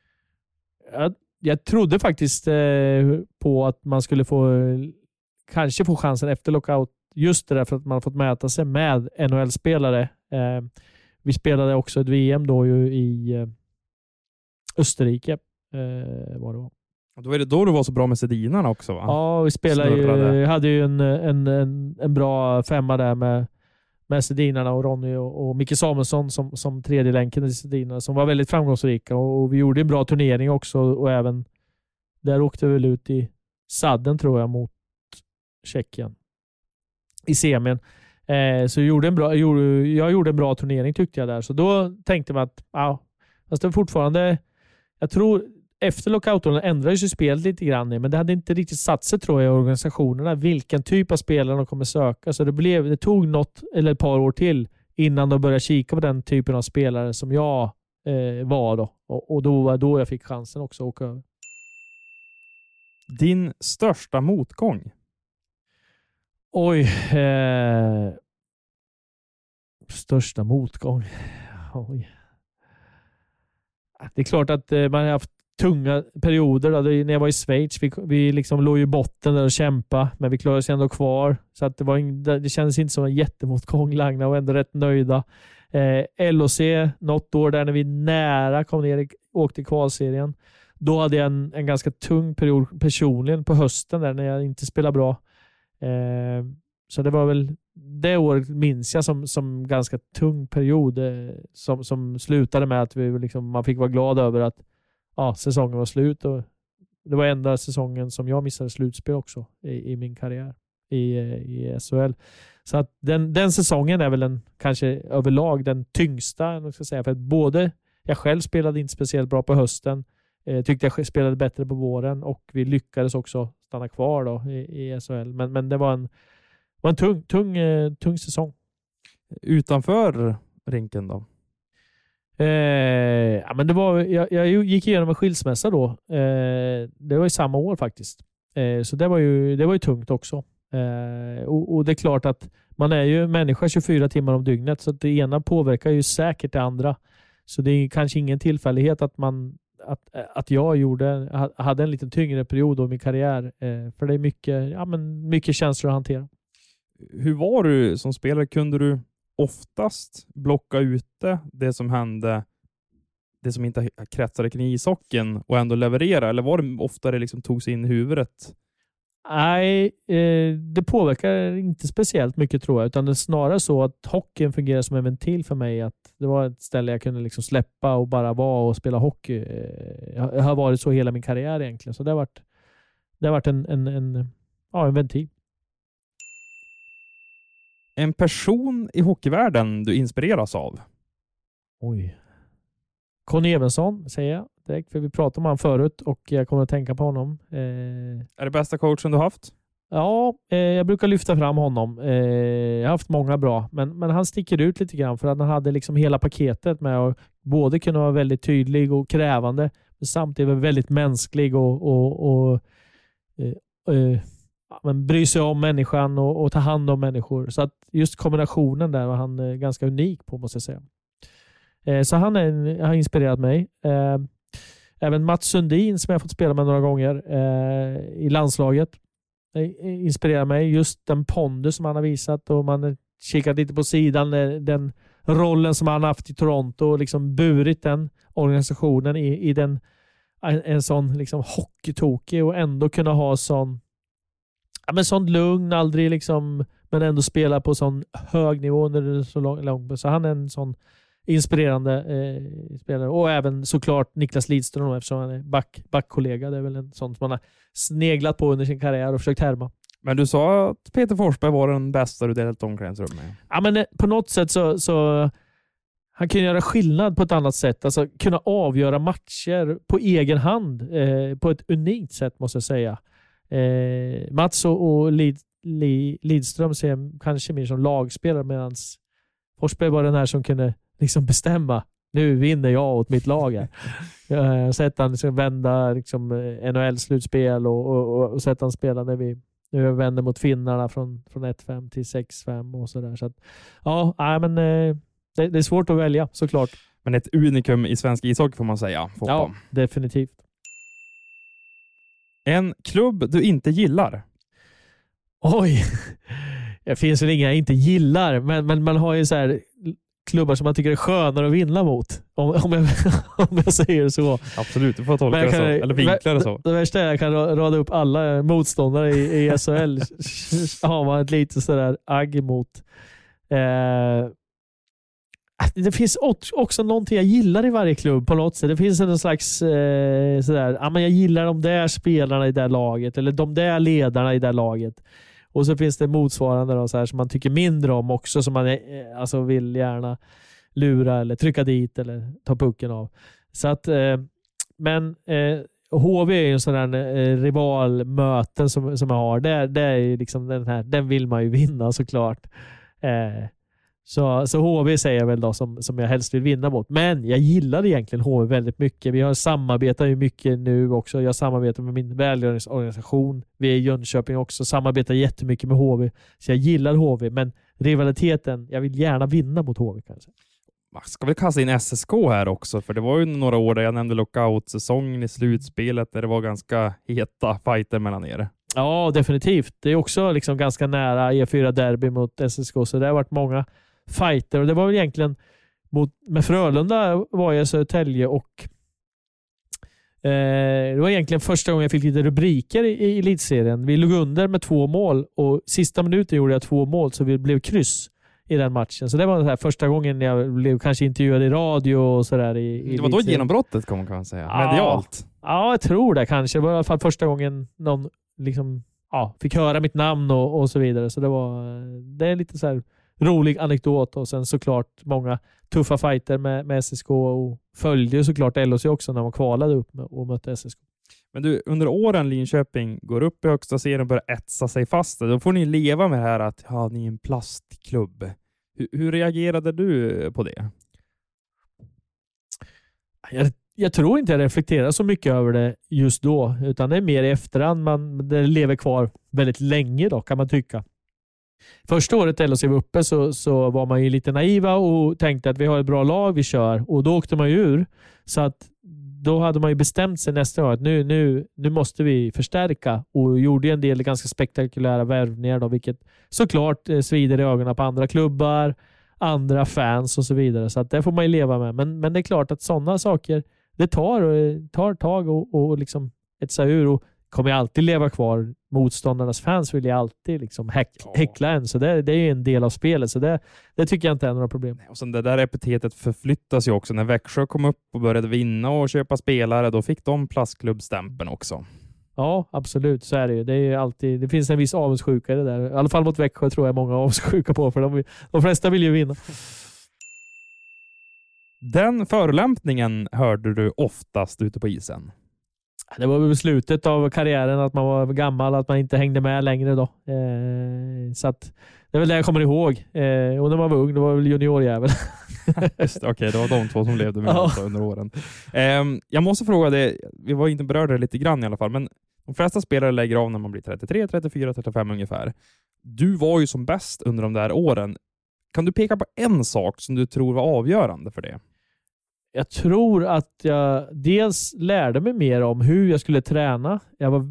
Jag trodde faktiskt på att man skulle kanske få chansen efter lockout. Just det där, för att man har fått mäta sig med NHL-spelare. Vi spelade också ett VM då ju i Österrike. Var det var. Då är det då du var så bra med Sedinarna också, va? Ja, vi spelade hade ju en bra femma där med Sedinarna och Ronny och Micke Samuelsson som tredje länken i Sedinarna, som var väldigt framgångsrika, och vi gjorde en bra turnering också, och även där åkte vi väl ut i sadden, tror jag, mot Tjeckien i semin. Så jag gjorde en bra turnering, tyckte jag där. Så då tänkte man att fast det var fortfarande, jag tror efter lockouten ändrades ju spelet lite grann, men det hade inte riktigt satt sig, tror jag, i organisationerna vilken typ av spelare de kommer söka. Så det tog något eller ett par år till innan de började kika på den typen av spelare som jag var då. Och då var då jag fick chansen också att åka över. Din största motgång? Oj. Största motgång. Oj. Det är klart att man har haft tunga perioder. När jag var i Schweiz, vi liksom låg i botten där och kämpade, men vi klarade oss ändå kvar. Så att det kändes inte som en jättemotgång. Lagna och ändå rätt nöjda. LOC, något år där när vi nära kom ner, åkte i kvalserien. Då hade jag en ganska tung period personligen på hösten där när jag inte spelade bra. Så det var väl det året, minns jag, som ganska tung period som slutade med att man fick vara glad över att säsongen var slut, och det var enda säsongen som jag missade slutspel också i min karriär i SHL. Så att den säsongen är väl kanske överlag den tyngsta, jag ska säga, för att både jag själv spelade inte speciellt bra på hösten, tyckte jag spelade bättre på våren, och vi lyckades också stanna kvar då i SHL. Men det var en tung säsong. Utanför rinken då? Men det var, jag gick igenom en skilsmässa då. Det var i samma år faktiskt. Så det var ju tungt också. Och det är klart att man är ju människa 24 timmar om dygnet, så att det ena påverkar ju säkert det andra. Så det är kanske ingen tillfällighet att jag hade en lite tyngre period av min karriär. För det är mycket känslor att hantera. Hur var du som spelare? Kunde du oftast blocka ute det som hände, det som inte kretsade kring ishockeyn, och ändå leverera? Eller var det ofta det liksom tog sig in i huvudet? Nej, det påverkar inte speciellt mycket, tror jag. Utan det är snarare så att hockeyn fungerar som en ventil för mig. Att det var ett ställe jag kunde liksom släppa och bara vara och spela hockey. Jag har varit så hela min karriär egentligen. Så det har varit en ventil. En person i hockeyvärlden du inspireras av? Oj. Conny Evensson säger jag direkt, för vi pratade om honom förut och jag kommer att tänka på honom. Är det bästa coachen du haft? Ja, jag brukar lyfta fram honom. Jag har haft många bra, men han sticker ut lite grann för att han hade liksom hela paketet med att både kunna vara väldigt tydlig och krävande, men samtidigt väldigt mänsklig men bry sig om människan och ta hand om människor. Så att just kombinationen där var han ganska unik på, måste jag säga. Så han har inspirerat mig. Även Mats Sundin, som jag fått spela med några gånger i landslaget, inspirerar mig. Just den pondus som han har visat, och man kikat lite på sidan, den rollen som han haft i Toronto och liksom burit den organisationen i en sån liksom hockeytokig, och ändå kunna ha sånt lugn, aldrig liksom, men ändå spela på sån hög nivå när det är så långt. Så han är en sån inspirerande spelare. Och även såklart Niklas Lidström, eftersom han är backkollega. Det är väl en sån som man har sneglat på under sin karriär och försökt härma. Men du sa att Peter Forsberg var den bästa du delat omklädningsrum med. Ja, men på något sätt så han kunde göra skillnad på ett annat sätt. Alltså kunna avgöra matcher på egen hand på ett unikt sätt, måste jag säga. Mats och Lidström ser kanske mer som lagspelare, medan Forsberg var den här som kunde liksom bestämma. Nu vinner jag åt mitt lag här. Sett han liksom vända liksom NHL-slutspel och sett han spela när vi vänder mot finnarna från 1-5 till 6-5 och sådär. Så att, men det är svårt att välja, såklart. Men ett unikum i svensk ishockey får man säga. Ja, definitivt. En klubb du inte gillar? Oj, det finns väl inga jag inte gillar, men man har ju så här klubbar som man tycker är skönare att vinna mot. Om jag säger så. Absolut, du får tolka det så. Eller vinkla det så. Det värsta är att jag kan rada upp alla motståndare i SHL. Har man ett lite sådär agg emot. Det finns också någonting jag gillar i varje klubb på något sätt. Det finns en slags sådär, men jag gillar de där spelarna i det där laget eller de där ledarna i det där laget. Och så finns det motsvarande då, så här, som man tycker mindre om också, som man alltså vill gärna lura eller trycka dit eller ta pucken av. Så att, men HV är ju en sån där rivalmöten som jag har. Det är liksom den vill man ju vinna såklart. Så HV säger jag väl då som jag helst vill vinna mot. Men jag gillar egentligen HV väldigt mycket. Vi har samarbetat ju mycket nu också. Jag samarbetar med min välgöringsorganisation. Vi är i Jönköping också. Samarbetar jättemycket med HV. Så jag gillar HV. Men rivaliteten, jag vill gärna vinna mot HV kanske. Ska vi kasta in SSK här också? För det var ju några år där jag nämnde lockout-säsongen i slutspelet där det var ganska heta fighter mellan er. Ja, definitivt. Det är också liksom ganska nära E4-derby mot SSK. Så det har varit många fighter. Och det var väl egentligen med Frölunda var jag i Södertälje och det var egentligen första gången jag fick lite rubriker i elitserien. Vi låg under med 2 mål och sista minuten gjorde jag 2 mål så vi blev kryss i den matchen. Så det var den här första gången jag blev kanske intervjuad i radio och sådär. Det var då genombrottet kan man säga. Medialt. Ja, jag tror det kanske. Det var i alla fall första gången någon liksom, fick höra mitt namn och så vidare. Så det är lite så här rolig anekdot och sen såklart många tuffa fighter med SSK och följde ju såklart LHC också när man kvalade upp och mötte SSK. Men du, under åren Linköping går upp i högsta serien och börjar etsa sig fast. Då får ni leva med det här att ni är en plastklubb. Hur reagerade du på det? Jag tror inte jag reflekterar så mycket över det just då, utan det är mer i efterhand. Det lever kvar väldigt länge då, kan man tycka. Första året LHC var uppe så var man ju lite naiva och tänkte att vi har ett bra lag, vi kör. Och då åkte man ju ur. Så att då hade man ju bestämt sig nästa år att nu måste vi förstärka och gjorde en del ganska spektakulära värvningar då, vilket såklart svider i ögonen på andra klubbar, andra fans och så vidare. Så att det får man ju leva med. Men det är klart att sådana saker det tar tag och liksom etsa ur och kommer alltid leva kvar. Motståndarnas fans vill ju alltid liksom häckla en. Så det är ju en del av spelet. Så det tycker jag inte är några problem. Och sen det där epitetet förflyttas ju också. När Växjö kom upp och började vinna och köpa spelare, då fick de plastklubbstämpeln också. Ja, absolut. Så är det ju. Det är ju alltid, det finns en viss avundsjuka i det där. I alla fall mot Växjö tror jag många avundsjuka på. För de flesta vill ju vinna. Den förolämpningen hörde du oftast ute på isen? Det var väl slutet av karriären att man var gammal, att man inte hängde med längre då. Så att det är väl det jag kommer ihåg. Och när man var ung, då var väl juniorjävel. Okej, det var de två som levde med under åren. Jag måste fråga det, vi var inte berörda lite grann i alla fall, men de flesta spelare lägger av när man blir 33, 34, 35 ungefär. Du var ju som bäst under de där åren. Kan du peka på en sak som du tror var avgörande för det? Jag tror att jag dels lärde mig mer om hur jag skulle träna. Jag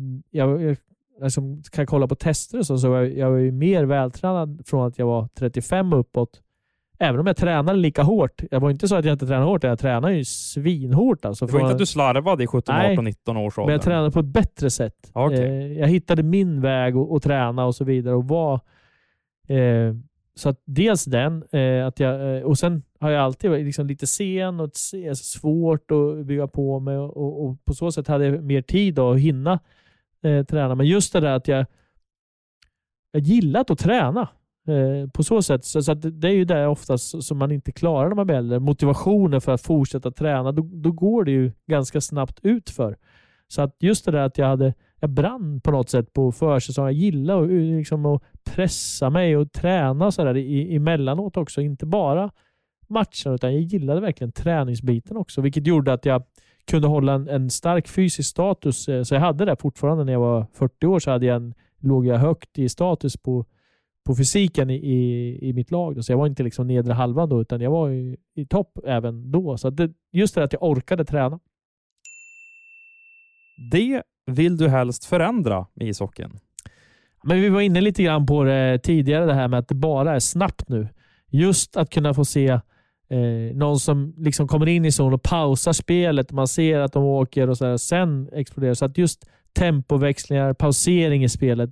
kan kolla på tester så jag var ju mer vältränad från att jag var 35 uppåt. Även om jag tränade lika hårt. Jag var inte så att jag inte tränade hårt. Jag tränade ju svinhårt. Alltså. Det var inte att du slarvade i 17, 18, 19 års ålder. Men jag tränade på ett bättre sätt. Okay. Jag hittade min väg att träna och så vidare. Och så att dels den, och sen har jag alltid varit liksom lite sen och svårt att bygga på mig och på så sätt hade jag mer tid att hinna träna. Men just det där att jag gillat att träna på så sätt. Så att det är ju det oftast som man inte klarar när man blir äldre. Motivationen för att fortsätta träna, då går det ju ganska snabbt ut för. Så att just det där att jag brann på något sätt på försäsong. Jag gillar liksom att pressa mig och träna så där emellanåt också. Inte bara matcher utan jag gillade verkligen träningsbiten också. Vilket gjorde att jag kunde hålla en stark fysisk status. Så jag hade det fortfarande när jag var 40 år så låg jag högt i status på fysiken i mitt lag. Så jag var inte liksom nedre halvan då utan jag var i topp även då. Så just det att jag orkade träna. Det vill du helst förändra med ishockeyn? Men vi var inne lite grann på det tidigare, det här med att det bara är snabbt nu. just att kunna få se någon som liksom kommer in i zon och pausar spelet. Man ser att de åker och så här, sen exploderar. Så att just tempoväxlingar, pausering i spelet,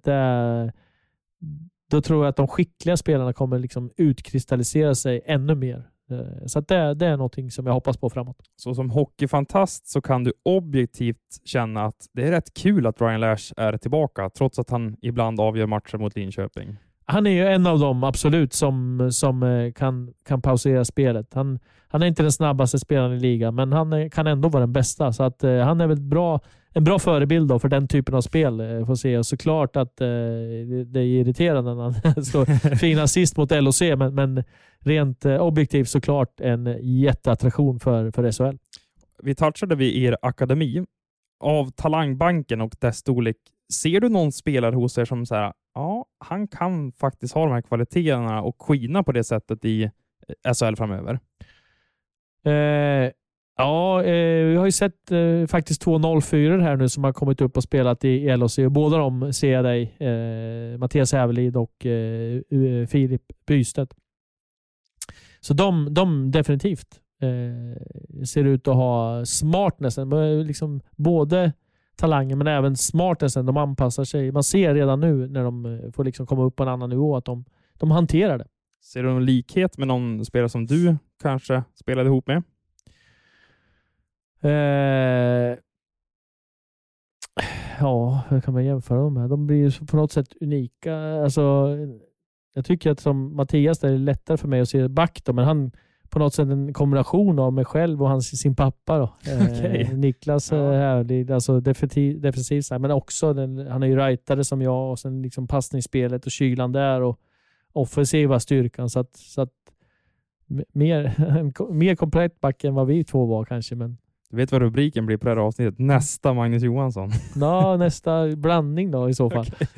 då tror jag att de skickliga spelarna kommer liksom utkristallisera sig ännu mer. Så att det är någonting som jag hoppas på framåt. Så som hockeyfantast så kan du objektivt känna att det är rätt kul att Ryan Lash är tillbaka, trots att han ibland avgör matcher mot Linköping. Han är ju en av dem absolut som kan pausera spelet. Han är inte den snabbaste spelaren i ligan, men han kan ändå vara den bästa. Så att han är väl en bra förebild då för den typen av spel. Får se. Och såklart att det är irriterande när han slår fin assist mot LOC, men rent objektivt såklart en jätteattraktion för SHL. Vi touchade vid er akademi. Av talangbanken och dess storlek, ser du någon spelare hos er som så här, ja, han kan faktiskt ha de här kvaliteterna och skina på det sättet i SHL framöver? Vi har ju sett faktiskt 2-0-4 här nu som har kommit upp och spelat i LHC. Båda de ser jag dig, Mattias Hävelid och Filip Bystedt. Så de definitivt ser ut att ha smartnessen. Liksom både talangen men även smartnessen. De anpassar sig. Man ser redan nu när de får liksom komma upp på en annan nivå att de hanterar det. Ser du någon likhet med någon spelare som du kanske spelade ihop med? Ja, hur kan man jämföra dem här? De blir ju på något sätt unika. Alltså, jag tycker att som Mattias det är lättare för mig att se back då, men han på något sätt en kombination av mig själv och sin pappa då. Okay. Niklas här, alltså defensivt, men också han är ju rightare som jag och sen liksom passningsspelet och kylan där och offensiva styrkan så att mer komplett back än vad vi två var kanske, men du vet vad rubriken blir på det här avsnittet? Nästa Magnus Johansson. Ja, nästa blandning då i så fall. Okay.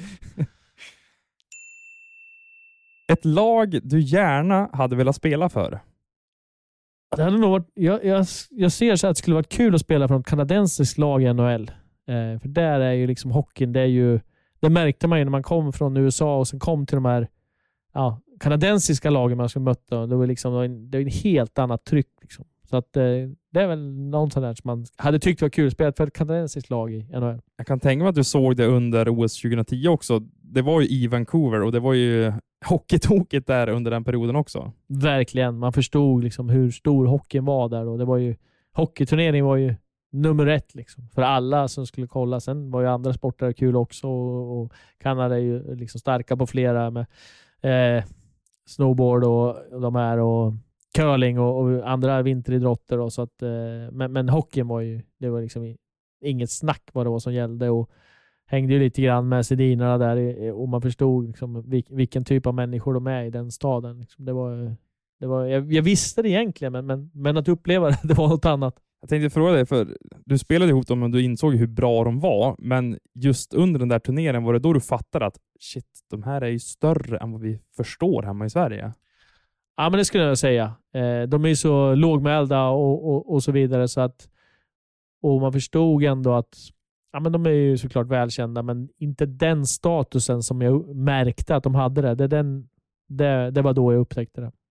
Ett lag du gärna hade velat spela för? Det hade nog varit, jag ser så att det skulle varit kul att spela för ett kanadensiskt lag i NHL. För där är ju liksom hockeyn, det märkte man ju när man kom från USA och sen kom till de här kanadensiska lagen man skulle möta. Det var liksom det var en helt annat tryck liksom. Så att det är väl någon sån där som man hade tyckt var kul att spela för ett kanadensiskt lag i NHL. Jag kan tänka mig att du såg det under OS 2010 också. Det var ju i Vancouver och det var ju hockeytokigt där under den perioden också. Verkligen. Man förstod liksom hur stor hockeyn var där och det var ju hockeyturneringen var ju nummer 1 liksom för alla som skulle kolla. Sen var ju andra sporter kul också och Kanada är ju liksom starka på flera med snowboard och de här och curling och andra vinteridrotter och så att men hockeyn det var liksom inget snack vad det var som gällde och hängde ju lite grann med Sedinarna där och man förstod liksom vilken typ av människor de är i den staden liksom. Det var jag visste det egentligen men att uppleva det var något annat. Jag tänkte fråga dig, för du spelade ihop dem och du insåg hur bra de var, men just under den där turneringen var det då du fattade att shit, de här är ju större än vad vi förstår hemma i Sverige? Ja, men det skulle jag säga. De är ju så lågmälda och så vidare så att och man förstod ändå att men de är ju såklart välkända men inte den statusen som jag märkte att de hade det var då jag upptäckte det.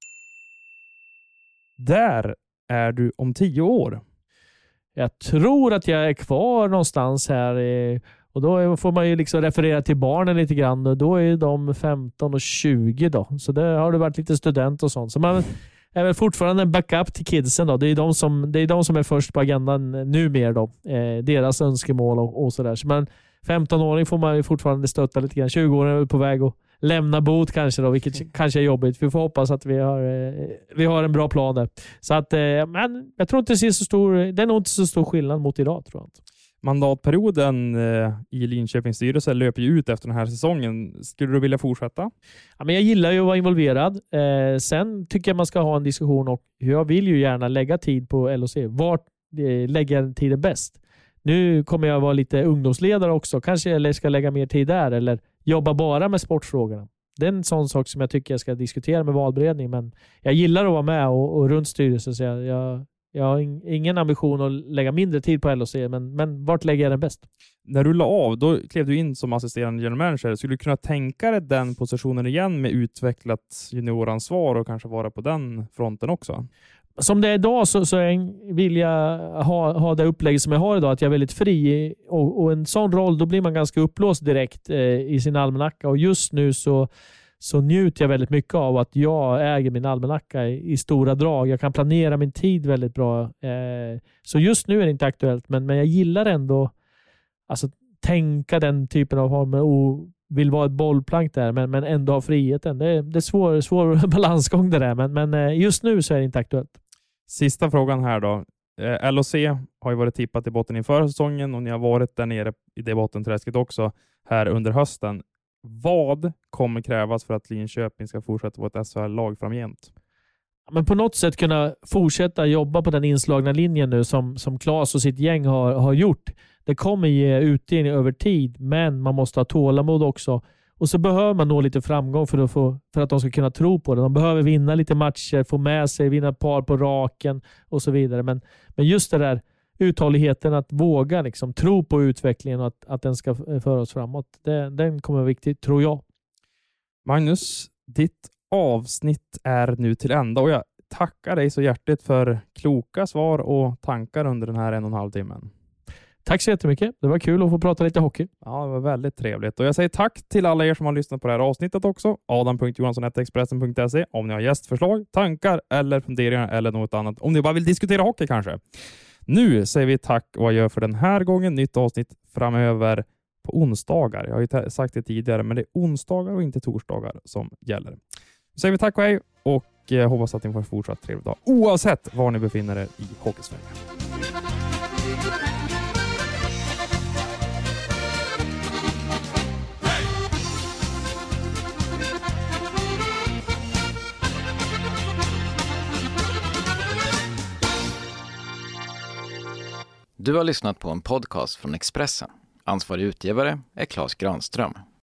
Där är du om 10 år? Jag tror att jag är kvar någonstans här och då får man ju liksom referera till barnen lite grann och då är de 15 och 20 då. Så det har det varit lite student och sånt. Så man är väl fortfarande en backup till kidsen då. Det är de som är först på agendan nu mer då. Deras önskemål och sådär. Så men 15-åring får man ju fortfarande stötta lite grann. 20-åring är väl på väg att lämna bot kanske då, vilket kanske är jobbigt. Vi får hoppas att vi har en bra plan där. Så att, men jag tror inte det är nog inte så stor skillnad mot idag, tror jag inte. Mandatperioden i Linköpings styrelse löper ju ut efter den här säsongen. Skulle du vilja fortsätta? Ja, men jag gillar ju att vara involverad. Sen tycker jag man ska ha en diskussion och jag vill ju gärna lägga tid på LHC. Vart lägger jag tiden bäst? Nu kommer jag vara lite ungdomsledare också. Kanske jag ska lägga mer tid där eller jobba bara med sportfrågorna. Det är en sån sak som jag tycker jag ska diskutera med valberedningen. Men jag gillar att vara med och runt styrelsen så Jag har ingen ambition att lägga mindre tid på LHC, men vart lägger jag den bäst? När du la av, då klev du in som assisterande general manager. Skulle du kunna tänka dig den positionen igen med utvecklat junioransvar och kanske vara på den fronten också? Som det är idag så vill jag ha det upplägg som jag har idag, att jag är väldigt fri. Och en sån roll, då blir man ganska upplåst direkt i sin almanacka. Och just nu så njuter jag väldigt mycket av att jag äger min almanacka i stora drag. Jag kan planera min tid väldigt bra. Så just nu är det inte aktuellt, men jag gillar ändå alltså tänka den typen av former och vill vara ett bollplank där, men ändå ha friheten. Det är svår balansgång det där, men just nu så är det inte aktuellt. Sista frågan här då. LHC har ju varit tippat i botten inför säsongen och ni har varit där nere i det bottenträsket också här under hösten. Vad kommer krävas för att Linköping ska fortsätta vara ett SHL-lag framgent? Men på något sätt kunna fortsätta jobba på den inslagna linjen nu som Claes och sitt gäng har gjort. Det kommer ge utdelning över tid, men man måste ha tålamod också. Och så behöver man nå lite framgång för att de ska kunna tro på det. De behöver vinna lite matcher, få med sig, vinna ett par på raken och så vidare. Men just det där uthålligheten att våga liksom tro på utvecklingen och att den ska föra oss framåt. Den kommer vara viktig, tror jag. Magnus, ditt avsnitt är nu till ända och jag tackar dig så hjärtligt för kloka svar och tankar under den här 1,5 timmen. Tack så jättemycket. Det var kul att få prata lite hockey. Ja, det var väldigt trevligt. Och jag säger tack till alla er som har lyssnat på det här avsnittet också. adam.johansson@expressen.se om ni har gästförslag, tankar eller funderingar eller något annat. Om ni bara vill diskutera hockey kanske. Nu säger vi tack och adjö för den här gången. Nytt avsnitt framöver på onsdagar. Jag har ju sagt det tidigare, men det är onsdagar och inte torsdagar som gäller. Nu säger vi tack och hej och hoppas att ni får en fortsatt trevlig dag oavsett var ni befinner er i Hockeysverige. Du har lyssnat på en podcast från Expressen. Ansvarig utgivare är Claes Granström.